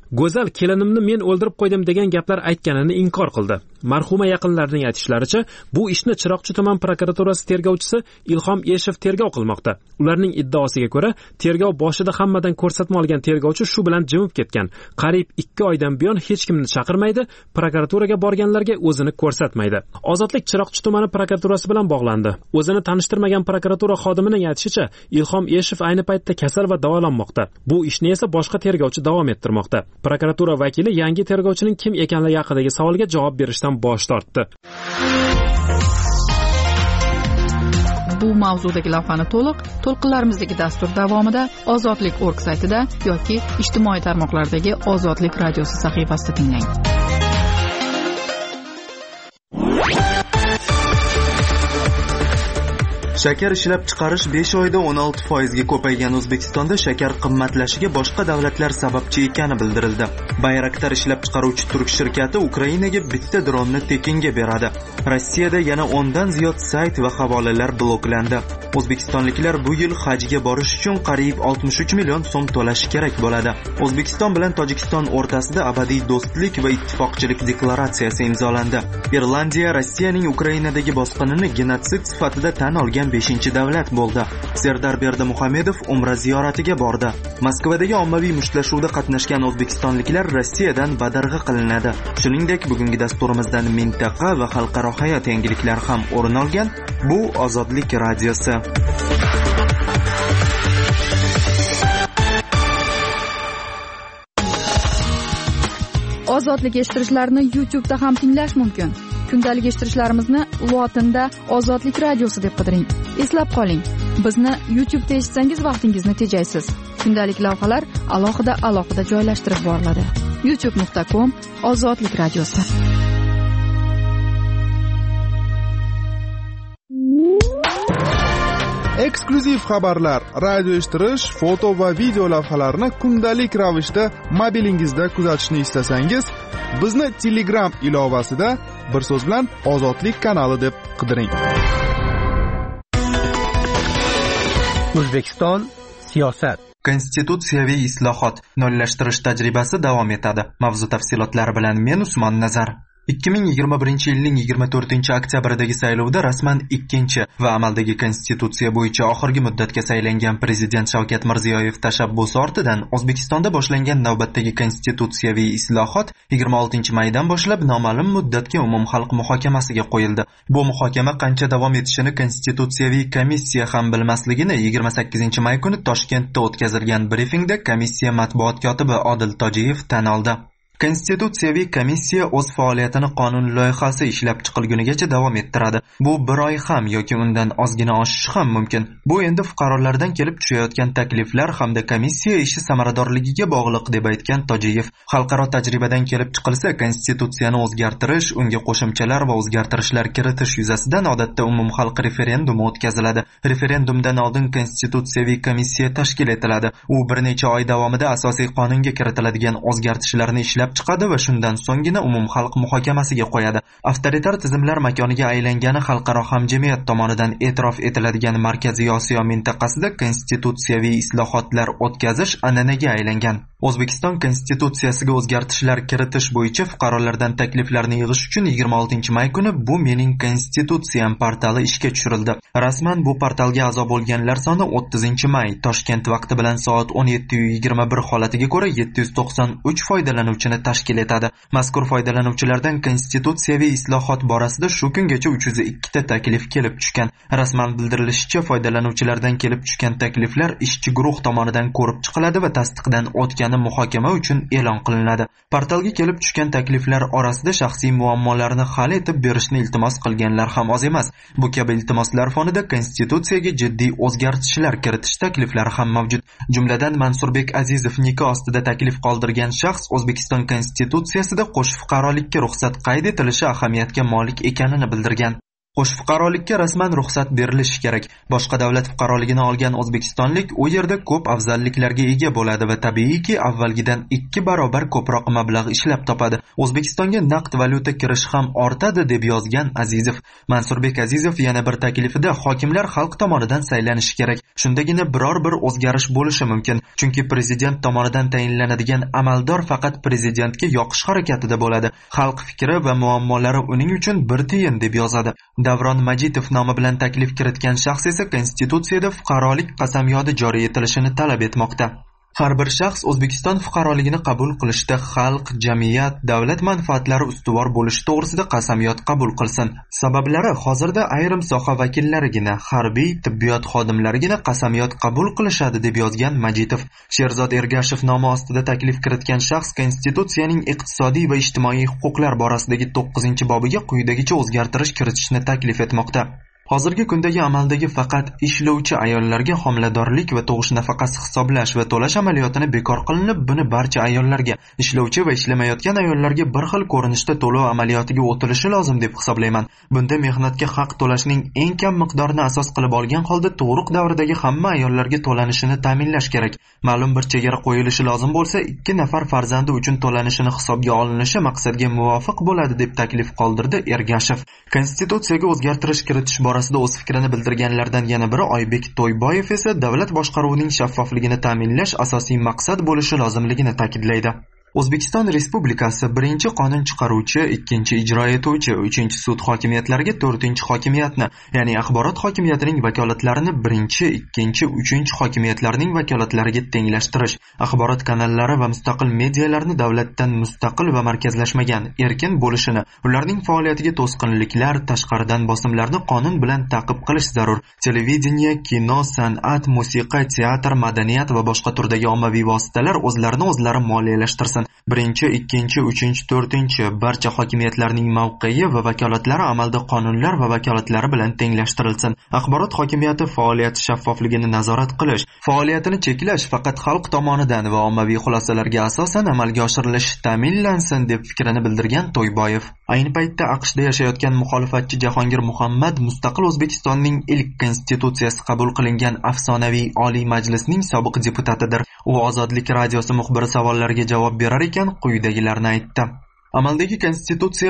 Go'zal kelinimni men o'ldirib qo'ydim degan gaplar aytganini inkor qildi. Marhuma yaqinlarining aytishlaricha, bu ishni Chiroqchi tuman prokuraturasi tergovchisi Ilhom Eshev tergov qilmoqda. Ularning iddaosiga ko'ra, tergov boshida hammadan ko'rsatma olgan tergovchi shu bilan jimib ketgan. Qariyb 2 oydan buyon hech kimni chaqirmaydi, prokuraturaga borganlarga o'zini ko'rsatmaydi. Ozodlik Chiroqchi tumani prokuraturasi bilan bog'landi. O'zini tanishtirmagan prokuratura xodimining aytishicha, Ilhom Eshev ayni paytda kasal va davolanmoqda. Bu ishni esa boshqa tergovchi davom ettirmoqda. Prokuratura vakili yangi tergovchining kim ekanligi haqidagi savolga javob berishdan bosh tortdi. Bu mavzudagi lavhani to'lqinlarimizdagi dastur davomida ozodlik.org saytida yoki ijtimoiy tarmoqlardagi Ozodlik radiosi sahifasida tinglang. Shakar ishlab chiqarish 5 oyda 16% ga ko'paygan O'zbekistonda shakar qimmatlashiga boshqa davlatlar sababchi ekani bildirildi. Bayraktar ishlab chiqaruvchi turk shirkati Ukrainaga bitta dronni tekinga beradi. Rossiyada yana 10 dan ziyod sayt va havolalar bloklandi. O'zbekistonliklar bu yil hajga borish uchun qariyb 63 million so'm to'lashi kerak bo'ladi. O'zbekiston bilan Tojikiston o'rtasida abadiy do'stlik va ittifoqchilik deklaratsiyasi imzolandi. Irlandiya Rossiyaning Ukrainadagi bosqinini genotsid sifatida tan olgan 5-davlat bo'ldi. Serdar Berdimuhamedov Umra ziyoratiga bordi. Moskvadagi ommaviy mushtlashuvda qatnashgan o'zbekistonliklar Rossiyadan badarg'a qilinadi. Shuningdek, bugungi dasturimizdan mintaqa va xalqaro hayot yangiliklari ham o'rin olgan. Bu Ozodlik radiosi. Ozodlik eshittirishlarni YouTube'da ham tinglash mumkin. Kundalik eshittirishlarimizni lotinda Ozodlik radiosi deb qidiring. Eslab qoling, bizni YouTube'da eshitsangiz vaqtingizni tejaysiz. Kundalik lavhalar alohida joylashtirib boriladi. youtube.com Ozodlik radiosi. Eksklyuziv xabarlar, radio eshittirish, foto va video lavhalarni kundalik ravishda mobilingizda kuzatishni istasangiz, bizni Telegram ilovasida bir so'z bilan Ozodlik kanali deb qidiring. O'zbekiston siyosat. Konstitutsiyaviy islohot nollashtirish tajribasi davom etadi. Mavzu tafsilotlari bilan men Usmon Nazar. 2021-yilning 24-oktyabrdagi saylovda rasman ikkinchi va amaldagi konstitutsiya bo'yicha oxirgi muddatga saylangan prezident Shavkat Mirziyoyev tashabbusi ortidan O'zbekistonda boshlangan navbatdagi konstitutsiyaviy islohot 26-maydan boshlab noma'lum muddatga umumxalq muhokamasiga qo'yildi. Bu muhokama qancha davom etishini konstitutsiyaviy komissiya ham bilmasligini 28-may kuni Toshkentda o'tkazilgan brifingda komissiya matbuot kotibi Odil Tojiyev tan oldi. Konstitutsiyaviy komissiya o'z faoliyatini qonun loyihasi ishlab chiqilgunigacha davom ettiradi. Bu 1 oy ham yoki undan ozgina oshishi ham mumkin. Bu endi fuqarolardan kelib tushayotgan takliflar hamda komissiya ishi samaradorligiga bog'liq deb aytgan Tojiyev. Xalqaro tajribadan kelib chiqilsa, konstitutsiyani o'zgartirish, unga qo'shimchalar va o'zgartirishlar kiritish yuzasidan odatda umumxalq referendumi o'tkaziladi. Referendumdan oldin konstitutsiyaviy komissiya tashkil etiladi. U bir necha oy davomida asosiy qonunga kiritiladigan o'zgartirishlarni ishlab chiqadi va shundan so'nggina umumxalq muhokamasiga qo'yadi. Avtoritar tizimlar makoniga aylangani xalqaro hamjamiyat tomonidan e'tirof etiladigan Markaziy Osiyo mintaqasida konstitutsiyaviy islohotlar o'tkazish an'anaga aylangan. O'zbekiston konstitutsiyasiga o'zgartirishlar kiritish bo'yicha fuqarolardan takliflarni yig'ish uchun 26-may kuni Bu mening konstitutsiyam portali ishga tushirildi. Rasman bu portalga a'zo bo'lganlar soni 30-may Toshkent vaqti bilan soat 17:21 holatiga ko'ra 793 foydalanuvchini tashkil etadi. Mazkur foydalanuvchilardan konstitutsiyaviy islohot borasida shu kungacha 302 ta taklif kelib tushgan. Rasman bildirilishicha, foydalanuvchilardan kelib tushgan takliflar ishchi guruh tomonidan ko'rib chiqiladi va tasdiqdan o'tgani muhokama uchun e'lon qilinadi. Portalga kelib tushgan takliflar orasida shaxsiy muammolarni hal etib berishni iltimos qilganlar ham oz emas. Bu kabi iltimoslar fonida konstitutsiyaga jiddiy o'zgartirishlar kiritish takliflari ham mavjud. Jumladan Mansurbek Azizov nikoh ostida taklif qoldirgan shaxs O'zbekiston konstitutsiyasida qo'sh fuqarolikka ruxsat qayd etilishi ahamiyatga molik ekanini bildirgan. Qo'sh fuqarolikka rasman ruxsat berilishi kerak. Boshqa davlat fuqaroligini olgan o'zbekistonlik u yerda ko'p afzalliklarga ega bo'ladi va tabiiyki avvalgidan 2 barobar ko'proq mablag' ishlab topadi. O'zbekistonga naqd valyuta kirishi ham ortadi deb yozgan Azizov. Mansurbek Azizov yana bir taklifida hokimlar xalq tomonidan saylanishi kerak. Shundagina biror bir o'zgarish bo'lishi mumkin. Chunki prezident tomonidan tayinlanadigan amaldor faqat prezidentga yoqish harakatida bo'ladi. Xalq fikri va muammolari uning uchun bir tiyin deb yozadi. Davron Majitov nomi bilan taklif kiritgan shaxs esa Konstitutsiyada fuqarolik qasamyodi joriy etilishini talab etmoqda. Har bir shaxs O'zbekiston fuqaroligini qabul qilishda xalq, jamiyat, davlat manfaatlari ustuvor bo'lishi to'g'risida qasamyod qabul qilsin. Sabablari hozirda ayrim soha vakillarigina, harbiy, tibbiyot xodimlarigina qasamyod qabul qilishadi deb yozgan Majitov. Sherzod Ergashev nomi ostida taklif kiritgan shaxs Konstitutsiyaning iqtisodiy va ijtimoiy huquqlar borasidagi 9-bobiga quyidagicha o'zgartirish kiritishni taklif etmoqda. Hozirgi kundagi amaldagi faqat ishlovchi ayollarga homiladorlik va tug'ish nafaqasi hisoblash va to'lash amaliyotini bekor qilinib, buni barcha ayollarga, ishlovchi va ishlamayotgan ayollarga bir xil ko'rinishda to'lov amaliyotiga o'tilishi lozim deb hisoblayman. Bunda mehnatga haq to'lashning eng kam miqdorini asos qilib olgan holda tug'ruq davridagi hamma ayollarga to'lanishini ta'minlash kerak. Ma'lum bir chegara qo'yilishi lozim bo'lsa, 2 nafar farzandi uchun to'lanishini hisobga olinishi maqsadga muvofiq bo'ladi deb taklif qoldirdi Ergashev. Konstitutsiyaga o'zgartirish kiritish borasida o'z fikrini bildirganlardan yana biri Oybek To'yboyev esa davlat boshqaruvining shaffofligini ta'minlash asosiy maqsad bo'lishi lozimligini ta'kidlaydi. O'zbekiston Respublikasi 1-qonun chiqaruvchi, 2-ijro etuvchi, 3-sud hokimiyatlariga 4-hokimiyatni, ya'ni axborot hokimiyatining vakolatlarini 1-, 2-, 3-hokimiyatlarning vakolatlariga tenglashtirish, axborot kanallari va mustaqil medialarni davlatdan mustaqil va markazlashmagan, erkin bo'lishini, ularning faoliyatiga to'sqinliklar, tashqaridan bosimlarni qonun bilan ta'qib qilish zarur. Televideniya, kino, san'at, musiqa, teatr, madaniyat va boshqa turdagi ommaviy vositalar o'zlarini o'zlari moliyalashtirsin. 1, 2, 3, 4 barcha hokimiyatlarning mavqei va vakolatlari amalda qonunlar va vakolatlari bilan tenglashtirilsin. Axborot hokimiyati faoliyati shaffofligini nazorat qilish, faoliyatini cheklash faqat xalq tomonidan va ommaviy xulosalarga asosan amalga oshirilishi ta'minlansin deb fikrini bildirgan To'yboyev. Ayni paytda AQShda yashayotgan muxolifatchi Jahongir Muhammad mustaqil O'zbekistonning ilk konstitutsiyasi qabul qilingan afsonaviy Oliy Majlisning sobiq deputatidir. U Ozodlik radiosi muxbiri savollariga javob berar ekan quyidagilarni aytdi. Amaldagi konstitutsiya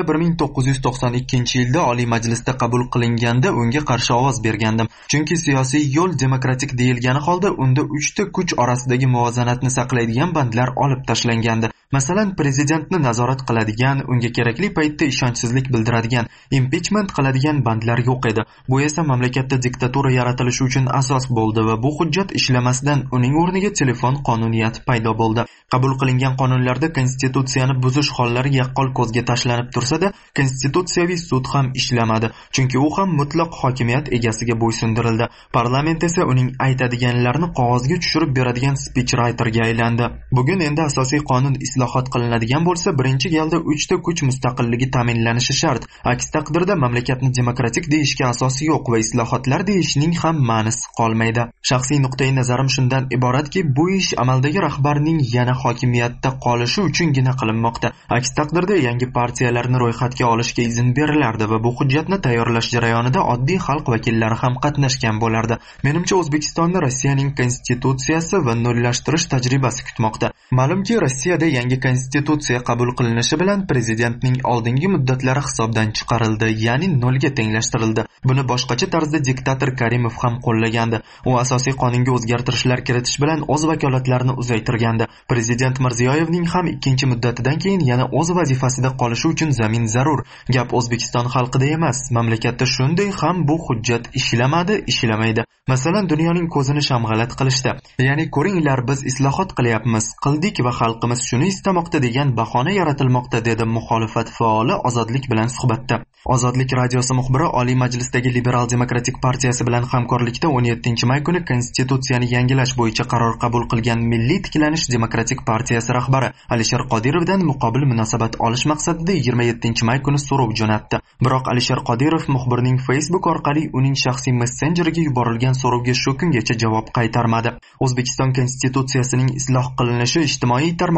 1992-yilda Oliy Majlisda qabul qilinganda unga qarshi ovoz bergandim. Chunki siyosiy yo'l demokratik deyilgani holda unda 3 ta kuch orasidagi muvozanatni saqlaydigan bandlar olib tashlangandi. Masalan, prezidentni nazorat qiladigan, unga kerakli paytda ishonchsizlik bildiradigan, impichment qiladigan bandlar yo'q edi. Bu esa mamlakatda diktatura yaratilishi uchun asos bo'ldi va bu hujjat ishlamasidan uning o'rniga telefon qonuniyati paydo bo'ldi. Qabul qilingan qonunlarda konstitutsiyani buzish hollari yaqqol ko'zga tashlanib tursa-da, konstitutsiyaviy sud ham ishlamadi, chunki u ham mutlaq hokimiyat egasiga bo'ysundirildi. Parlament esa uning aytadiganlarini qog'ozga tushirib beradigan speechwriterga aylandi. Bugun endi asosiy qonun islohot qilinadigan bo'lsa, birinchi galda 3 ta kuch mustaqilligi ta'minlanishi shart. Aks taqdirda mamlakatni demokratik deyishga asos yo'q va islohotlar deyishning ham ma'nosi qolmaydi. Shaxsiy nuqtai nazarim shundan iboratki, bu ish amaldagi rahbarning yana hokimiyatda qolishi uchungina qilinmoqda. Aks taqdirda yangi partiyalarni ro'yxatga olishga izn berilardi va bu hujjatni tayyorlash jarayonida oddiy xalq vakillari ham qatnashgan bo'lardi. Menimcha O'zbekistonni Rossiyaning konstitutsiyasi va nollashtirish tajribasi kutmoqda. Ma'lumki, Rossiyada yangi konstitutsiya qabul qilinishi bilan prezidentning oldingi muddatlari hisobdan chiqarildi, ya'ni nolga tenglashtirildi. Buni boshqacha tarzda diktator Karimov ham qo'llagandi. U asosiy qonunga o'zgartirishlar kiritish bilan o'z vakolatlarini uzaytirgandi. Prezident Mirziyoyevning ham 2-muddatidan keyin yana o'z vazifasida qolishi uchun zamin zarur. Gap O'zbekiston xalqida emas, mamlakatda shunday ham bu hujjat ishlamaydi. Masalan, dunyoning ko'zini shamg'alat qilishda. Ya'ni ko'ringlar, biz islohot qilyapmiz, qildik va xalqimiz shuni istamoqda degan bahona yaratilmoqda, dedi muxolifat faoli Ozodlik bilan suhbatda. Ozodlik radiosi muxbiri Oliy Majlisdagi Liberal demokratik partiyasi bilan hamkorlikda 17-may kuni konstitutsiyani yangilash bo'yicha qaror qabul qilgan Milliy tiklanish demokratik partiyasi rahbari Alisher Qodirovdan muqobil munosabat olish maqsadida 27-may kuni so'rov jo'natdi. Biroq Alisher Qodirov muxbirning Facebook orqali uning shaxsiy messenjeriga yuborilgan so'rovga shu kungacha javob qaytarmadi. O'zbekiston konstitutsiyasining isloh qilinishi ijtimoiy tarmoqlarning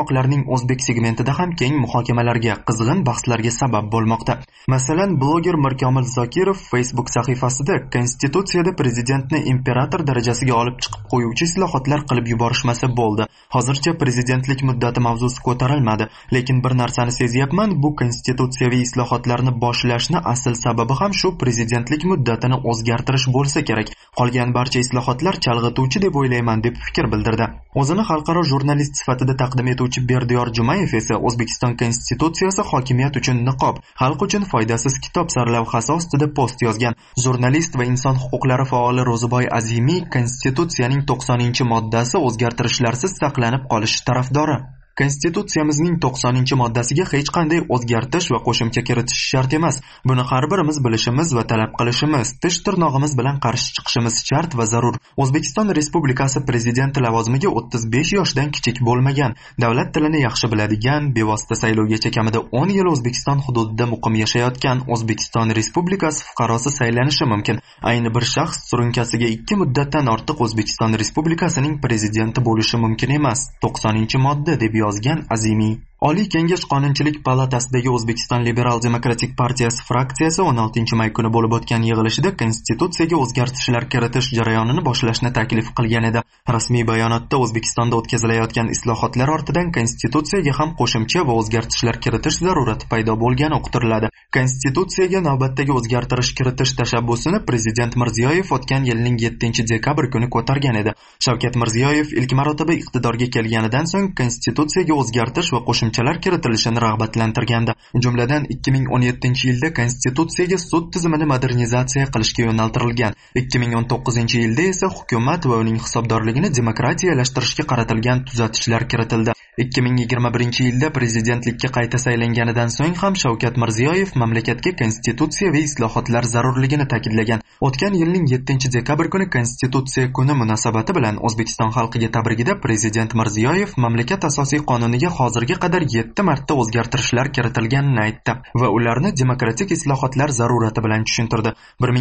o'zbek segmentida ham keng muhokamalarga, qizg'in bahslarga sabab bo'lmoqda. Masalan, bloger Mirkomil Zokirov Facebook sahifasida Konstitutsiyada prezidentni imperator darajasiga olib chiqib qo'yuvchi islohotlar qilib yuborishmasa bo'ldi. Hozircha prezidentlik muddati mavzusi ko'tarilmadi, lekin bir narsani sezyapman, bu konstitutsiyaviy islohotlarni boshlashni asl sababi ham shu prezidentlik muddatini o'zgartirish bo'lsa kerak. Qolgan barcha islohotlar chalg'ituvchi deb o'ylayman, deb fikr bildirdi. O'zini xalqaro jurnalist sifatida taqdim etuvchi Berdiyor Jumayev esa O'zbekiston konstitutsiyasi hokimiyat uchun niqob, xalq uchun foydasiz kitob sarlavhasi ostida post yozgan. Jurnalist va inson huquqlari faoli Ro'ziboy Azimiy konstitutsiyaning 90-moddasi o'zgartirishlarsiz saqlanib qolishi tarafdori. Konstitutsiyamizning 90-moddasiga hech qanday o'zgartirish va qo'shimcha kiritish shart emas. Buni har birimiz bilishimiz va talab qilishimiz, tish tirnog'imiz bilan qarshi chiqishimiz shart va zarur. O'zbekiston Respublikasi prezidenti lavozimiga 35 yoshdan kichik bo'lmagan, davlat tilini yaxshi biladigan, bevosita saylovgacha kamida 10 yil O'zbekiston hududida muqim yashayotgan O'zbekiston Respublikasi fuqarosi saylanishi mumkin. Ayni bir shaxs surunkasiga 2 muddatdan ortiq O'zbekiston Respublikasining prezidenti bo'lishi mumkin emas. 90-modda deb yozgan Azimiy. Oliy Kengash Qonunchilik palatasidagi O'zbekiston Liberal Demokratik partiyasi fraksiyasi 16-may kuni bo'lib o'tgan yig'ilishida konstitutsiyaga o'zgartishlar kiritish jarayonini boshlashni taklif qilgan edi. Rasmiy bayonotda O'zbekistonda o'tkazilayotgan islohotlar ortidan konstitutsiyaga ham qo'shimcha va o'zgartishlar kiritish zarurati paydo bo'lgani uqtiriladi. Konstitutsiyaga navbatdagi o'zgartirish kiritish tashabbusini prezident Mirziyoyev o'tgan yilning 7-dekabr kuni ko'targan edi. Shavkat Mirziyoyev ilk marotaba iqtidorga kelganidan so'ng konstitutsiyaga o'zgartirish va qo'shimchalar kiritilishini rag'batlantirgandi. Jumladan 2017-yilda konstitutsiyaga sud tizimini modernizatsiya qilishga yo'naltirilgan. 2019-yilda esa hukumat va uning hisobdorligini demokratiyalashtirishga qaratilgan tuzatishlar kiritildi. 2021-yilda prezidentlikka qayta saylanganidan so'ng ham Shavkat Mirziyoyev mamlakatga konstitutsiyaviy islohotlar zarurligini ta'kidlagan. O'tgan yilning 7-dekabr kuni Konstitutsiya kuni munosabati bilan O'zbekiston xalqiga tabrigida prezident Mirziyoyev mamlakat asosiy qonuniga hozirga qadar 7 marta o'zgartirishlar kiritilganini aytdi va ularni demokratik islohotlar zarurati bilan tushuntirdi.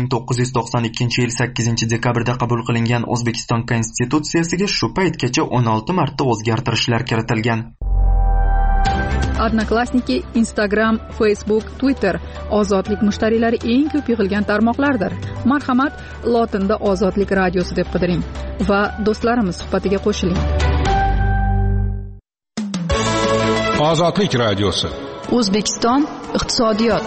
1992-yil 8-dekabrda qabul qilingan O'zbekiston konstitutsiyasiga shu paytgacha 16 marta o'zgartirishlar kiritilgan. Odnoklassniki, Instagram, Facebook, Twitter ozodlik mushtariylari eng ko'p yig'ilgan tarmoqlardir. Marhamat, lotinda Ozodlik radiosi deb qidiring va do'stlarimiz suhbatiga qo'shiling. Ozodlik radiosi. O'zbekiston iqtisodiyot.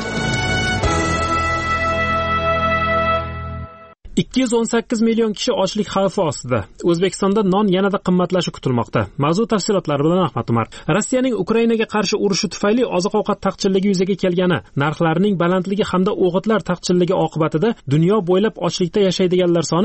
218 million kishi ochlik xavfi ostida. O'zbekistonda non yanada qimmatlashi kutilmoqda. Mavzu tafsilotlari bilan Ahmad Umar. Rossiyaning Ukrainaga qarshi urushi tufayli oziq-ovqat taqchilligi yuzaga kelgani, narxlarining balandligi hamda o'g'itlar taqchilligi oqibatida dunyo bo'ylab ochlikda yashaydiganlar soni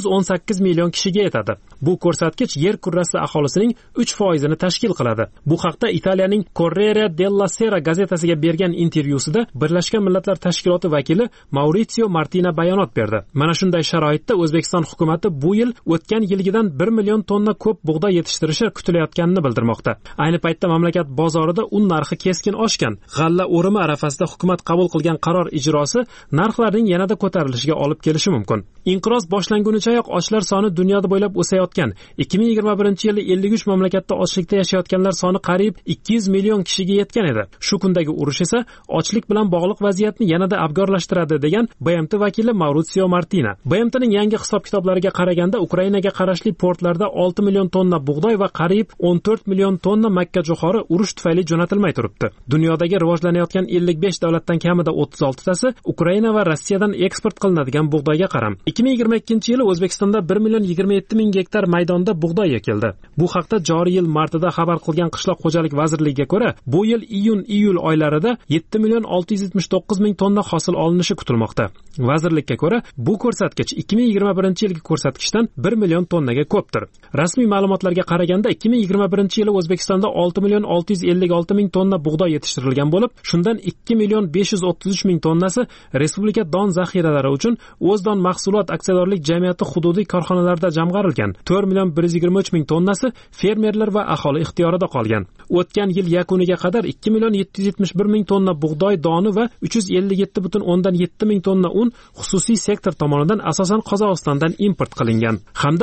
218 million kishiga yetadi. Bu ko'rsatkich yer kurrasi aholisining 3% ni tashkil qiladi. Bu haqda Italiyaning Corriere della Sera gazetasiga bergan intervyusida Birlashgan Millatlar Tashkiloti vakili Maurizio Martina bayonot berdi. Mana shunday sharoitda O'zbekiston hukumatı bu yil o'tgan yilgidan 1 million tonna ko'p bug'doy yetishtirishi kutilayotganini bildirmoqda. Ayni paytda mamlakat bozorida un narxi keskin oshgan. G'alla o'rimi arafasida hukumat qabul qilgan qaror ijrosi narxlarning yanada ko'tarilishiga olib kelishi mumkin. Inqiroz boshlangunichayoq ochlar soni dunyoda bo'ylab o'sayotgan. 2021-yili 53 mamlakatda ochlikda yashayotganlar soni qariyb 200 million kishiga yetgan edi. Shu kundagi urush esa ochlik bilan bog'liq vaziyatni yanada abgorlashtiradi degan BMT vakili Maurizio Martina. BMTning yangi hisob-kitoblariga qaraganda Ukrainaga qarashli portlarda 6 million tonna bug'doy va qariyb 14 million tonna makka jo'xori urush tufayli jo'natilmay turibdi. Dunyodagi rivojlanayotgan 55 davlatdan kamida 36 tasi Ukraina va Rossiyadan eksport qilinadigan bug'doyga qaram. 2022-yili O'zbekistonda 1 million 27 ming gektar maydonda bug'doy ekildi. Bu haqda joriy yil martida xabar qilgan Qishloq xo'jalik vazirligiga ko'ra, bu yil iyun-iyul oylarida 7 million 679 ming tonna hosil olinishi kutilmoqda. Vazirlikka ko'ra, bu ko'rsatkich 2021-yilgi ko'rsatkichdan 1 million tonnaga ko'pdir. Rasmiy ma'lumotlarga qaraganda 2021-yili O'zbekistonda 6 million 656 ming tonna bug'doy yetishtirilgan bo'lib, shundan 2 million 533 ming tonnasi respublika don zaxiralari uchun O'zdon mahsulot aksiyadorlik jamiyati hududiy korxonalarida jamg'arilgan. 4 million 123 ming tonnasi fermerlar va aholi ixtiyorida qolgan. O'tgan yil yakuniga qadar 2 million 771 ming tonna bug'doy doni va 357,7 ming tonna un xususiy sektor tomonidan jumladan asosan Qozog'istondan import qilingan hamda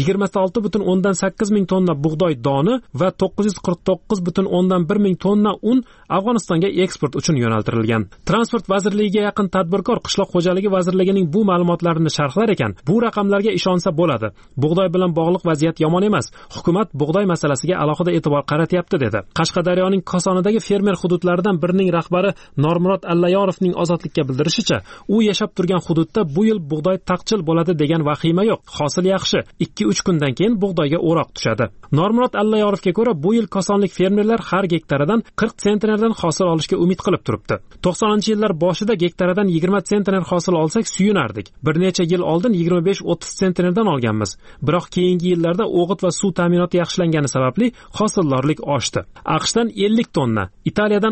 26,8 ming tonna bug'doy doni va 949,1 ming tonna un Afg'onistonga eksport uchun yo'naltirilgan. Transport vazirligiga yaqin tadbirkor Qishloq xo'jaligi vazirligining bu ma'lumotlarini sharhlar ekan, bu raqamlarga ishonsa bo'ladi. Bug'doy bilan bog'liq vaziyat yomon emas. Hukumat bug'doy masalasiga alohida e'tibor qaratyapti dedi. Qashqadaryoning Kosonidagi fermer hududlaridan birining rahbari Normurod Allayorovning Ozodlikka bildirishicha, u yashab turgan hududda bu yil bug'doy taqchil bo'ladi degan vahima yo'q. Hosil yaxshi. 2-3 kundan keyin bug'doyga o'roq tushadi. Normurod Allayorovga ko'ra, bu yil kosonlik fermerlar har gektaridan 40 sentnerdan hosil olishga umid qilib turibdi. 90-yillar boshida gektaridan 20 sentner hosil olsak suyunardik. Bir necha yil oldin 25-30 sentnerdan olganmiz. Biroq keyingi yillarda o'g'it va suv ta'minoti yaxshilangani sababli hosildorlik oshdi. AQShdan 50 tonna, Italiyadan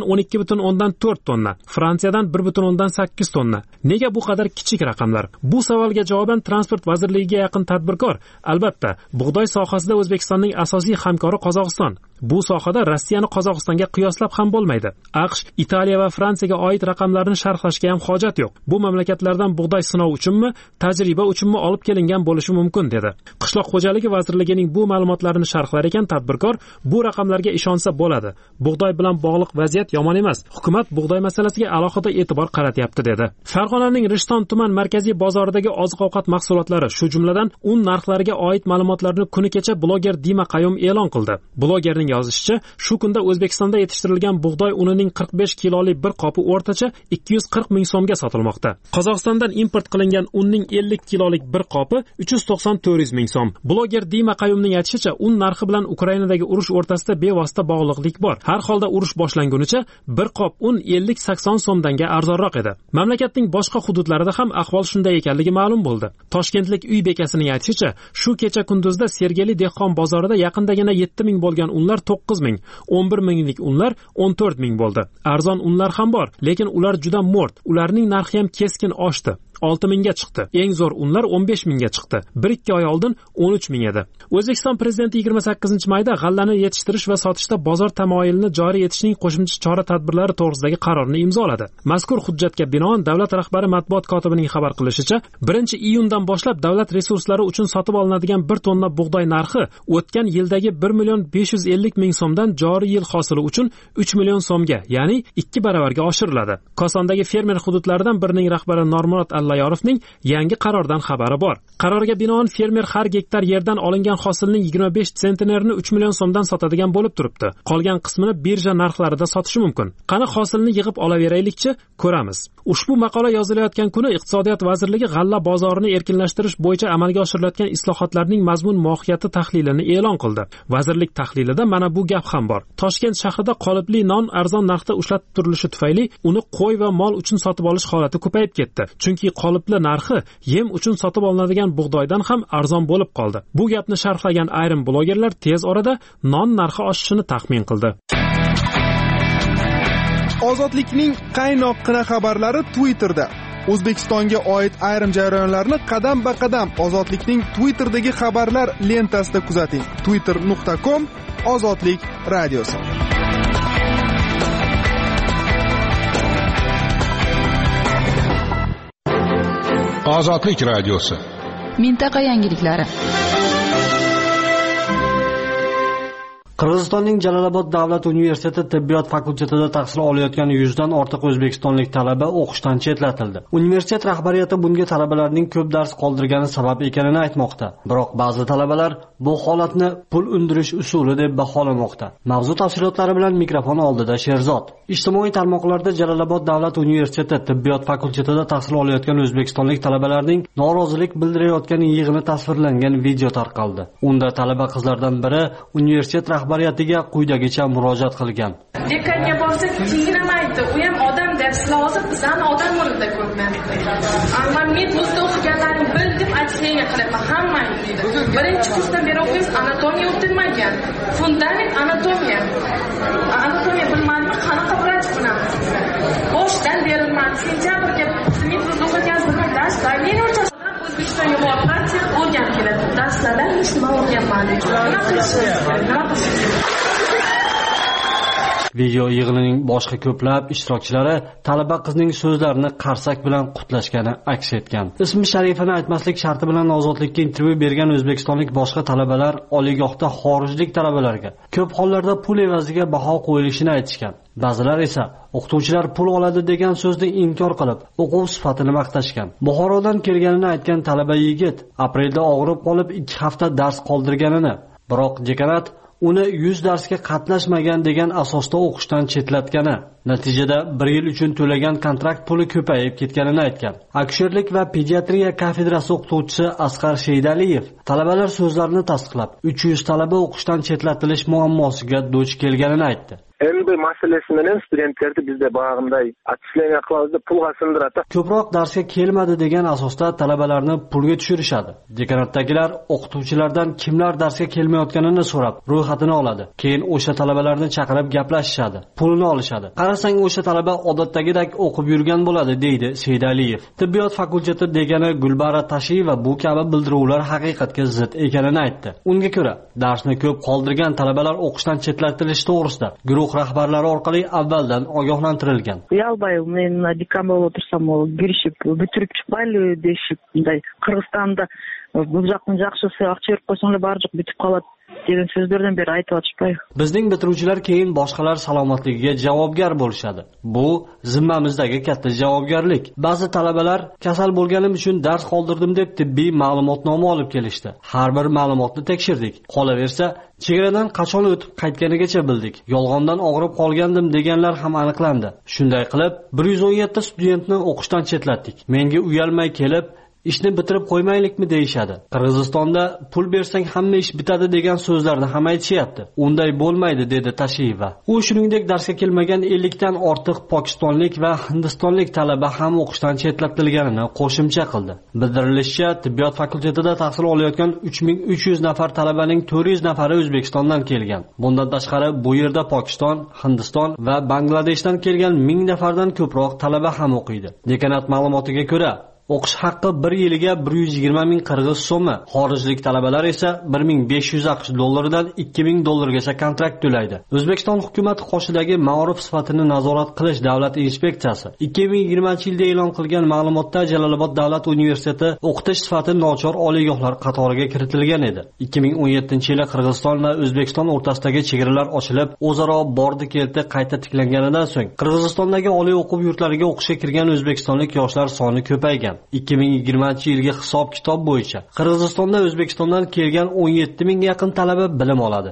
12,4 tonna, Fransiyadan 1,8 tonna. Nega bu qadar kichik raqamlar? Bu savolga javoban Transport vazirligiga yaqin tadbirkor, albatta, bug'doy sohasida O'zbekistonning asosiy hamkori Qozog'iston. Bu sohada Rossiyani Qozog'istonga qiyoslab ham bo'lmaydi. AQSh, Italiya va Fransiyaga oid raqamlarni sharhlashga ham hojat yo'q. Bu mamlakatlardan bug'doy sinov uchunmi, tajriba uchunmi olib kelingan bo'lishi mumkin dedi. Qishloq xo'jaligi vazirligining bu ma'lumotlarini sharhlar ekan tadbirkor, bu raqamlarga ishonsa bo'ladi. Bug'doy bilan bog'liq vaziyat yomon emas. Hukumat bug'doy masalasiga alohida e'tibor qaratyapti dedi. Farg'onaning Rishton tuman markaziy bozoridagi oziq-ovqat mahsulotlari, shu jumladan un narxlariga oid ma'lumotlarni kuni kecha bloger Dima Qayum e'lon qildi. Blogerning yozishicha, shu kunda O'zbekistonda yetishtirilgan bug'doy unining 45 kilolik bir qopi o'rtacha 240 ming so'mga sotilmoqda. Qozog'istondan import qilingan unning 50 kilolik bir qopi 390-400 ming so'm. Bloger Dima Qayumning aytishicha, un narxi bilan Ukrainadagi urush o'rtasida bevosita bog'liqlik bor. Har holda urush boshlangunicha bir qop un 50-80 so'mdanga arzonroq edi. Mamlakatning boshqa hududlarida ham ahvol shunday ekanligi ma'lum bo'ldi. Toshkentlik uy bekasining aytishicha, shu kecha kunduzda Sergeli dehqon bozorida yaqindagina 7 ming bo'lgan unlar 9 ming, 11 minglik unlar 14 ming bo'ldi. Arzon unlar ham bor, lekin ular juda mo'rt. Ularning narxi ham keskin oshdi. 6 mingga chiqdi. Eng zo'r unlar 15 mingga chiqdi. 1-2 oy oldin 13 ming edi. O'zbekiston prezidenti 28-mayda g'allani yetishtirish va sotishda bozor tamoyilini joriy etishning qo'shimcha chora-tadbirlari to'g'risidagi qarorni imzoladi. Mazkur hujjatga binoan davlat rahbari matbuot kotibining xabar qilishicha, 1-iyundan boshlab davlat resurslari uchun sotib olinadigan 1 tonna bug'doy narxi o'tgan yildagi 1,550 ming so'mdan joriy yil hosili uchun 3 million so'mga, ya'ni 2 baravarga oshiriladi. Kosondagi fermer hududlaridan birining rahbari Normurod Allayorovning yangi qarordan xabari bor. Qarorga binoan fermer har gektar yerdan olingan hosilning 25 sentnerni 3 million so'mdan sotadigan bo'lib turibdi. Qolgan qismini birja narxlarida sotishi mumkin. Qani hosilni yig'ib olaveraylikchi, ko'ramiz. Ushbu maqola yozilayotgan kuni Iqtisodiyot vazirligi g'alla bozorini erkinlashtirish bo'yicha amalga oshirilayotgan islohotlarning mazmun mohiyati tahlilini e'lon qildi. Vazirlik tahlilida mana bu gap ham bor. Toshkent shahrida qolipli non arzon narxda ushlatib turilishi tufayli uni qo'y va mol uchun sotib olish holati ko'payib ketdi. Chunki qolipli narxi yem uchun sotib olinadigan bug'doydan ham arzon bo'lib qoldi. Bu gapni sharhlagan ayrim blogerlar tez orada non narxi oshishini taxmin qildi. Ozodlikning qaynoqqina xabarlari Twitterda. O'zbekistonga oid ayrim jarayonlarni qadam-ba-qadam Ozodlikning Twitterdagi xabarlar lentasida kuzating. twitter.com Ozodlik radiosi. Ozodlik radiosi. Mintaqa yangiliklari. Qirg'izistonning Jalolobod davlat universiteti tibbiyot fakultetida tahsil olayotgan 100 dan ortiq o'zbekistonlik talaba o'qishdan chetlatildi. Universitet rahbariyati bunga talabalarning ko'p dars qoldirgani sabab ekanini aytmoqda. Biroq ba'zi talabalar bu holatni pul undirish usuli deb baholamoqda. Mavzu tafsilotlari bilan mikrofon oldida Sherzod. Ijtimoiy tarmoqlarda Jalolobod davlat universiteti tibbiyot fakultetida tahsil olayotgan o'zbekistonlik talabalarning norozilik bildirayotgan yig'ini tasvirlangan video tarqaldi. Unda talaba qizlardan biri universitet rahbariyatiga quyidagicha murojaat qilgan. Dekanga borsak tinglamaydi, u ham odam dars lozim, bizani odam o'rnida ko'rmaydi. Ammo men o'zda o'qiganlarni bildim, atliga qilaman hammani deydi. Birinchi kursdan beri o'qiymiz, anatomiya o'tilmagan. Fundament anatomiya. Anatomiya bilmayman, qanaqa vrach bo'lamiz. Boshdan berilmadi. Sentyabrga men o'qigan dars men o'rtasida O'zbekistonga borib o'rganib keladi. Darslardan hech nima o'rganmadik. Nima qilishimiz kerak? Video yig'inining boshqa ko'plab ishtirokchilari talaba qizning so'zlarini qarsak bilan qutlashgani aks etgan. Ismi sharifini aytmaslik sharti bilan Ozodlikka intervyu bergan o'zbekistonlik boshqa talabalar oliygohda xorijlik talabalarga ko'p hollarda pul evaziga baho qo'yilishini aytishgan. Ba'zilar esa o'qituvchilar pul oladi degan so'zni inkor qilib, o'quv sifatini maqtashgan. Buxorodan kelganini aytgan talaba yigit aprelda og'rib qolib 2 hafta dars qoldirganini, biroq dekanat uni 100 darsga qatnashmagan degan asosda o'qishdan chetlatgani, natijada 1 yil uchun to'lagan kontrakt puli ko'payib ketganini aytgan. Akusherlik va pediatriya kafedrasi o'qituvchisi Asqar Sheydaliyev talabalar so'zlarini tasdiqlab, 300 talaba o'qishdan chetlatilish muammosiga duch kelganini aytdi. Endi masalasi bilan studentlarni bizda bag'imday atishlarga qiladi, pulga sindiradi. Ko'proq darsga kelmadi degan asosda talabalarni pulga tushirishadi. Dekanatdagilar o'qituvchilardan kimlar darsga kelmayotganini so'rab, ro'yxatini oladi. Keyin o'sha talabalarni chaqirib gaplashishadi, pulini olishadi. Qarasang o'sha talaba odatdagidek o'qib yurgan bo'ladi, deydi Seydaliyev. Tibbiyot fakulteti degani Gulbara Tashiyeva bu kabi bildiruvlar haqiqatga zid ekanini aytdi. Unga ko'ra, darsni ko'p qoldirgan talabalar o'qishdan chetlatilishi to'g'risida guruh rahbarlari orqali avvaldan ogohlantirilgan. Uyalbay, men dekamda o'tirsam, girishib, bitirib chiqmayli deyishib, bunday Qirg'izistonda bu yoqning yaxshisi ақша berib qo'ysanglar barcha bitib qoladi degan so'zlardan beri aytib o'tishpay. Bizning bitiruvchilar keyin boshqalar salomatligiga javobgar bo'lishadi. Bu zimmamizdagi katta javobgarlik. Ba'zi talabalar kasal bo'lganim uchun dars qoldirdim deb tibbiy ma'lumotnoma olib kelishdi. Har bir ma'lumotni tekshirdik. Qolaversa, chegaradan qachon o'tib qaytganigacha bildik. Yolg'ondan og'rib qolgandim deganlar ham aniqlandi. Shunday qilib, 117 studentni o'qishdan chetlatdik. Menga uyalmay kelib, ishni bitirib qo'ymaylikmi deyishadi. Qirg'izistonda pul bersang hamma ish bitadi degan so'zlarni ham aytishyapti. Unday bo'lmaydi, dedi Tashiyeva. U shuningdek darsga kelmagan 50 dan ortiq pokistonlik va hindistonlik talaba ham o'qishdan chetlatilganini qo'shimcha qildi. Bildirilishicha, tibbiyot fakultetida tahsil olayotgan 3300 nafar talabaning 400 nafari O'zbekistondan kelgan. Bundan tashqari bu yerda Pokiston, Hindiston va Bangladeshdan kelgan 1000 nafardan ko'proq talaba ham o'qiydi. Dekanat ma'lumotiga ko'ra, o'qish haqqi 1 yiliga 120 ming qirg'iz so'mi, xorijlik talabalar esa 1500 AQSh dollaridan 2000 dollargacha kontrakt to'laydi. O'zbekiston hukumati qoshidagi ma'ruf sifatini nazorat qilish davlat inspeksiyasi 2020-yilda e'lon qilgan ma'lumotda Jalolobod davlat universiteti o'qitish sifati nochor oliygohlar qatoriga kiritilgan edi. 2017-yili Qirg'iziston va O'zbekiston o'rtasidagi chegaralar ochilib, o'zaro bordi-keldi qayta tiklanganidan so'ng Qirg'izistondagi oliy o'quv yurtlariga o'qishga kirgan o'zbekistonlik yoshlar soni ko'paygan. 2020-yilgi hisob-kitob bo'yicha Qirg'izistonda O'zbekistondan kelgan 17 mingga yaqin talaba bilim oladi.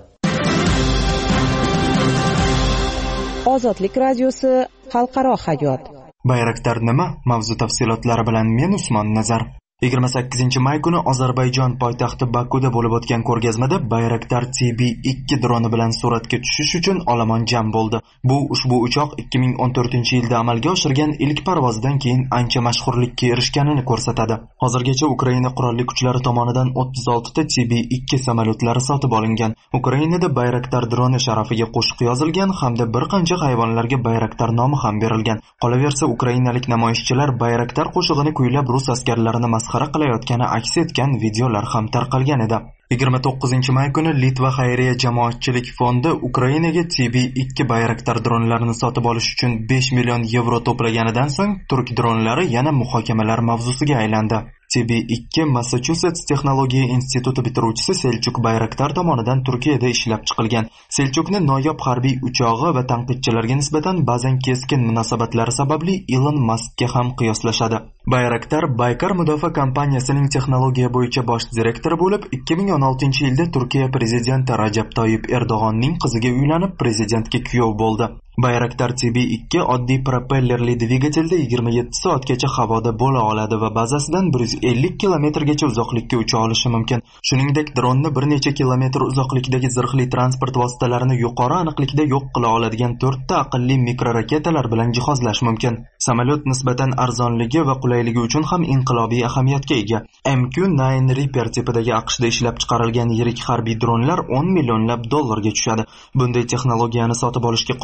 Ozodlik radiosi xalqaro hayot. Bayraktar nima? Mavzu tafsilotlari bilan men Usmon Nazar. 28-may kuni Ozarbayjon poytaxti Bakuda bo'lib o'tgan ko'rgazmada Bayraktar TB2 droni bilan suratga tushish uchun olomon jam bo'ldi. Bu ushbu uchoq 2014-yilda amalga oshirgan ilk parvozidan keyin ancha mashhurlikka erishganini ko'rsatadi. Hozirgacha Ukraina qurolli kuchlari tomonidan 36 ta TB2 samolyotlari sotib olingan. Ukrainada Bayraktar droni sharafiga qo'shiq yozilgan hamda bir qancha hayvonlarga Bayraktar nomi ham berilgan. Qolaversa, ukrainalik namoyishchilar Bayraktar qo'shig'ini kuylab rus askarlarini masxara qilayotgani aks etgan videolar ham tarqalgan edi. 29-may kuni Litva xayriya jamoatchilik fondi Ukrainaga TB2 Bayraktar dronlarini sotib olish uchun 5 million yevro to'plaganidan so'ng turk dronlari yana muhokamalar mavzusiga aylandi. TB2 Massachusetts texnologiya instituti bitiruvchisi Selchuk Bayraktar tomonidan Turkiyada ishlab chiqilgan. Selchukni noyob harbiy uchog'i va tanqidchilarga nisbatan ba'zan keskin munosabatlari sababli Elon Muskga ham qiyoslashadi. Bayraktar Baykar mudofaa kompaniyasining texnologiya bo'yicha bosh direktori bo'lib, 2016-yilda Turkiya prezidenti Rajab Toyyib Erdo'g'onning qiziga uylanib, prezidentga kuyov bo'ldi. Bayraktar TB2 oddiy propellerli dvigatelda 27 soatgacha havoda bo'la oladi va bazasidan 150 kilometrgacha uzoqlikka ucha olishi mumkin. Shuningdek, dronni bir necha kilometr uzoqlikdagi zirhli transport vositalarini yuqori aniqlikda yo'q qila oladigan 4 ta aqlli mikroraketalar bilan jihozlash mumkin. Samolyot nisbatan arzonligi va qulayligi uchun ham inqilobiy ahamiyatga ega. MQ-9 Reaper tipidagi AQShda ishlab chiqarilgan yirik harbiy dronlar $10 million tushadi. Bunday texnologiyani sotib olishga qodir bo'lgan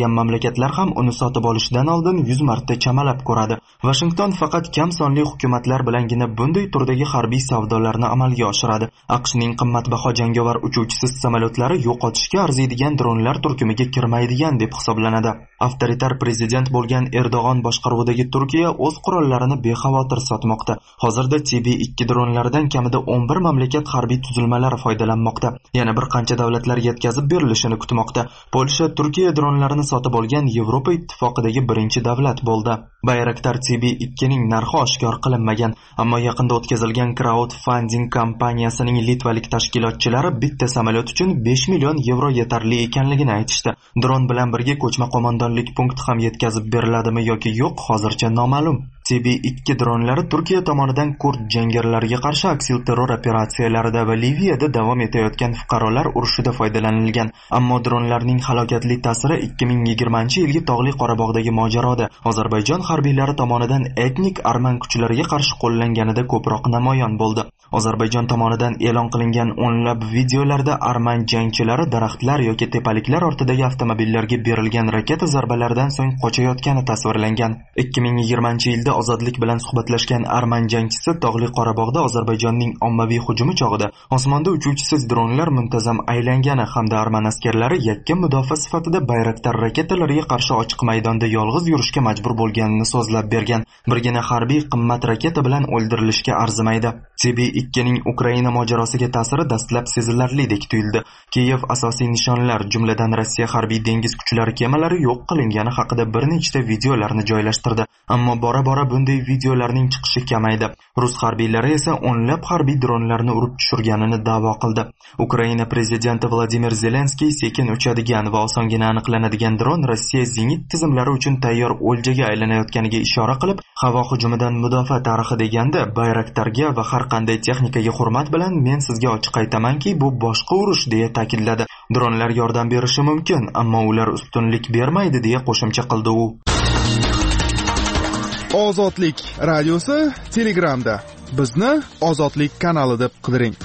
qilgan mamlakatlar ham uni sotib olishdan oldin 100 marta chamalab ko'radi. Washington faqat kam sonli hukumatlar bilangina bunday turdagi harbiy savdolarni amalga oshiradi. AQShning qimmatbaho jangovar uchuvchisiz samolyotlari yo'qotishga arziydigan dronlar turkumiga kirmaydigan deb hisoblanadi. Avtoritar prezident bo'lgan Erdo'g'on boshqaruvidagi Turkiya o'z qurollarini bexavotir sotmoqda. Hozirda TB2 dronlaridan kamida 11 mamlakat harbiy tuzilmalari foydalanmoqda. Yana bir qancha davlatlar yetkazib berilishini kutmoqda. Polsha Turkiya dronlarini sotib olgan Yevropa ittifoqidagi birinchi davlat bo'ldi. Bayraktar TB2ning narxi oshkor qilinmagan, ammo yaqinda o'tkazilgan crowdfunding kompaniyasining litvalik tashkilotchilari bitta samolyot uchun 5 million yevro yetarli ekanligini aytishdi. Dron bilan birga ko'chma qo'mondonlik punkti ham yetkazib beriladimi yoki yo'q, hozircha noma'lum. TB2 dronlari Turkiya tomonidan kurd jangarilarga qarshi aksilterror operatsiyalarida va Liviyada davom etayotgan fuqarolar urushida foydalanilgan. Ammo dronlarning halokatli ta'siri 2020-yilgi Tog'li Qorabog'dagi mojaroda Ozarbayjon harbiylari tomonidan etnik arman kuchlariga qarshi qo'llanganida ko'proq namoyon bo'ldi. Ozarbayjon tomonidan e'lon qilingan o'nlab videolarda arman jangchilari daraxtlar yoki tepaliklar ortidagi avtomobillarga berilgan raketa zarbalaridan so'ng qochayotgani tasvirlangan. 2020-yilda ozodlik bilan suhbatlashgan arman jangchisi Tog'li Qorabog'da Ozarbayjonning ommaviy hujumi chog'ida osmonda uchuvchisiz dronlar muntazam aylangani hamda arman askarlari yakka mudofaa sifatida Bayraktar raketalariga qarshi ochiq maydonda yolg'iz yurishga majbur bo'lganini so'zlab bergan. Birgina harbiy qimmat raketa bilan o'ldirilishga arzimaydi. TB2ning Ukraina mojarosiga ta'siri dastlab sezilarlidek tuyuldi. Kiyev asosiy nishonlar, jumladan Rossiya harbiy dengiz kuchlari kemalari yo'q qilingani haqida bir nechta videolarni joylashtirdi. Ammo bora-bora bunday videolarning chiqishi kamaydi. Rus harbiylari esa o'nlab harbiy dronlarni urib tushirganini da'vo qildi. Ukraina prezidenti Vladimir Zelenskiy sekin uchadigan va osongina aniqlanadigan dron Rossiya zenit tizimlari uchun tayyor o'ljaga aylanayotganiga ishora qilib, havo hujumidan mudofaa tarixi deganda Bayraktarga va har qanday texnikaga hurmat bilan men sizga ochiq aytamanki, bu boshqa urush deya ta'kidladi. Dronlar yordam berishi mumkin, ammo ular ustunlik bermaydi deya qo'shimcha qildi u. Ozodlik radiosi Telegramda. Bizni Ozodlik kanali deb qidiring.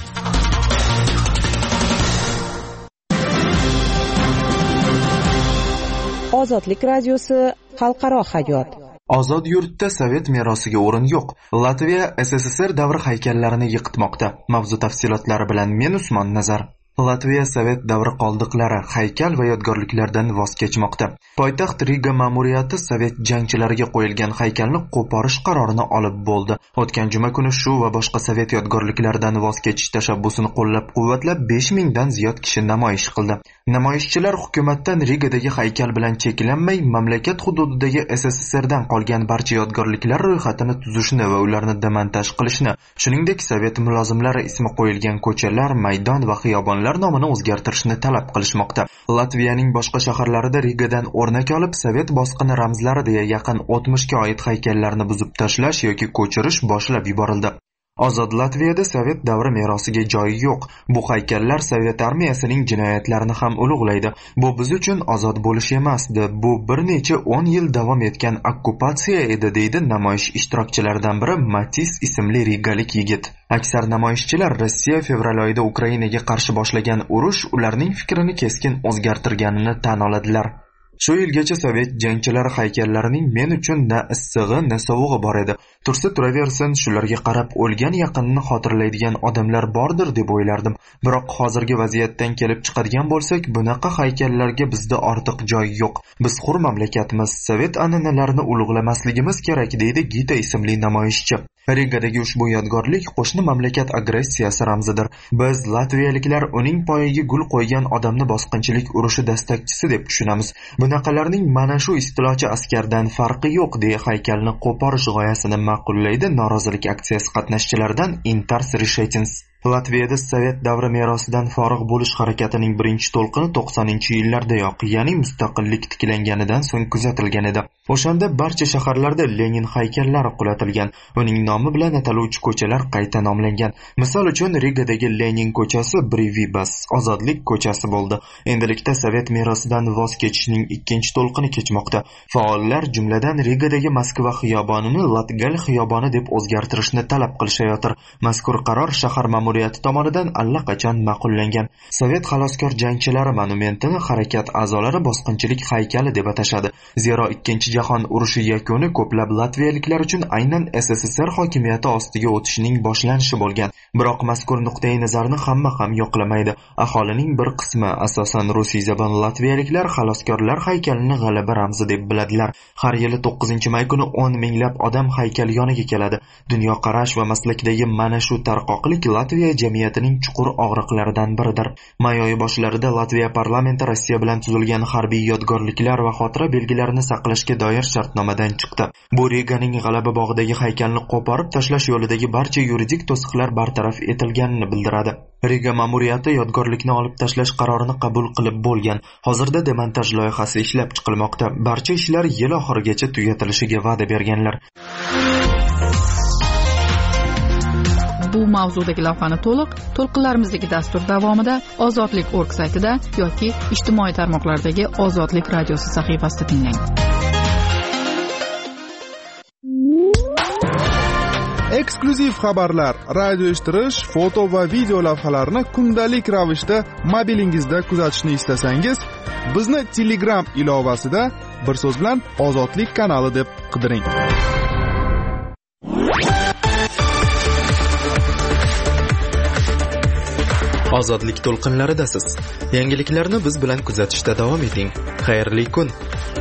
Ozodlik radiosi xalqaro hayot. Ozod yurtda Sovet merosiga o'rin yo'q. Latviya SSSR davri haykallarini yiqitmoqda. Mavzu tafsilotlari bilan men Usmon Nazar. Latviya Sovet davri qoldiqlari, haykal va yodgorliklardan voz kechmoqda. Poytaxt Riga ma'muriyati Sovet jangchilariga qo'yilgan haykalni qo'porish qarorini olib bo'ldi. O'tgan juma kuni shu va boshqa Sovet yodgorliklaridan voz kechish tashabbusini qo'llab-quvvatlab 5000 dan ziyod kishi namoyish qildi. Namoyishchilar hukumatdan Rigadagi haykal bilan cheklanmay, mamlakat hududidagi SSSRdan qolgan barcha yodgorliklar ro'yxatini tuzishni va ularni demontaj qilishni, shuningdek Sovet mulozimlari ismi qo'yilgan ko'chalar, maydon va xiyobonlar nomini o'zgartirishni talab qilishmoqda. Latviyaning boshqa shaharlarida Rigadan o'rnak olib, Sovet bosqini ramzlari deya yaqin 60 ga oid haykallarni buzib tashlash yoki ko'chirish boshlab yuborildi. Ozod Latviyada Sovet davri merosiga joyi yo'q. Bu haykallar Sovet armiyasining jinoyatlarini ham ulug'laydi. Bu biz uchun ozod bo'lish emasdi. Bu bir necha 10 yil davom etgan okkupatsiya edi, deydi namoyish ishtirokchilaridan biri Matis ismli rigalik yigit. Aksar namoyishchilar Rossiya fevral oyida Ukrainaga qarshi boshlagan urush ularning fikrini keskin o'zgartirganini tan oladilar. Shu yilgacha Sovet jangchilari haykallarining men uchun na issig'i, na sovug'i bor edi. Tursa turaversin, shularga qarab o'lgan yaqinni xotirlaydigan odamlar bordir deb o'ylardim. Biroq hozirgi vaziyatdan kelib chiqadigan bo'lsak, bunaqa haykallarga bizda ortiq joy yo'q. Biz hur mamlakatmiz, Sovet an'analarini ulug'lamasligimiz kerak, deydi Gita ismli namoyishchi. Rigadagi ushbu yodgorlik qo'shni mamlakat agressiyasi ramzidir. Biz latviyaliklar uning poyiga gul qo'ygan odamni bosqinchilik urushi dastakchisi deb tushunamiz. Bunaqalarning mana shu istilochi askardan farqi yo'q deya haykalni qo'porish g'oyasini ma'qullaydi norozilik aksiyasi qatnashchilaridan Intars Rishetins. Latviyada Sovet davri merosidan forig' bo'lish harakatining birinchi to'lqini 90-yillardayoq, ya'ni mustaqillik tiklanganidan so'ng kuzatilgan edi. O'shanda barcha shaharlarda Lenin haykallari qulatilgan. Uning nomi bilan ataluvchi ko'chalar qayta nomlangan. Misol uchun Rigadagi Lenin ko'chasi Brivibas, Ozodlik ko'chasi bo'ldi. Endilikda Sovet merosidan voz kechishning ikkinchi to'lqini kechmoqda. Faollar jumladan Rigadagi Moskva xiyobonini Latgal xiyoboni deb o'zgartirishni talab qilishayotir. Mazkur qaror shahar ma'muriyati tomonidan allaqachon ma'qullangan. Sovet xaloskor jangchilari monumentini harakat a'zolari bosqinchilik haykali deb atashadi. Zero Ikkinchi jahon urushi yakuni ko'plab latviyaliklar uchun aynan SSSR hokimiyati ostiga o'tishning boshlanishi bo'lgan. Biroq mazkur nuqtai nazarni hamma ham yoqlamaydi. Aholining bir qismi, asosan rusiy zabon latviyaliklar xaloskorlar haykalini g'alaba ramzi deb biladilar. Har yili 9-may kuni 10 minglab odam haykal yoniga keladi. Dunyoqarash va maslakdagi mana shu tarqoqlik Latviya jamiyatining chuqur og'riqlaridan biridir. May oyi boshlarida Latviya parlamenti Rossiya bilan tuzilgan harbiy yodgorliklar va xotira belgilarini saqlashga doir shartnomadan chiqdi. Bu Riganing G'alaba bog'idagi haykalni qo'porib tashlash yo'lidagi barcha yuridik to'siqlar bartaraf etilganini bildiradi. Riga ma'muriyati yodgorlikni olib tashlash qarorini qabul qilib bo'lgan. Hozirda demontaj loyihasi ishlab chiqilmoqda. Barcha ishlar yil oxirigacha tugatilishiga va'da berganlar. Bu mavzudagi lavhani to'lqinlarimizdagi dastur davomida ozodlik.org saytida yoki ijtimoiy tarmoqlardagi Ozodlik radiosi sahifasida tinglang. Eksklyuziv xabarlar, radio eshittirish, foto va video lavhalarni kundalik ravishda mobilingizda kuzatishni istasangiz, bizni Telegram ilovasida bir so'z bilan Ozodlik kanali deb qidiring. Ozodlik to'lqinlaridasiz. Yangiliklarni biz bilan kuzatishda davom eting. Xayrli kun.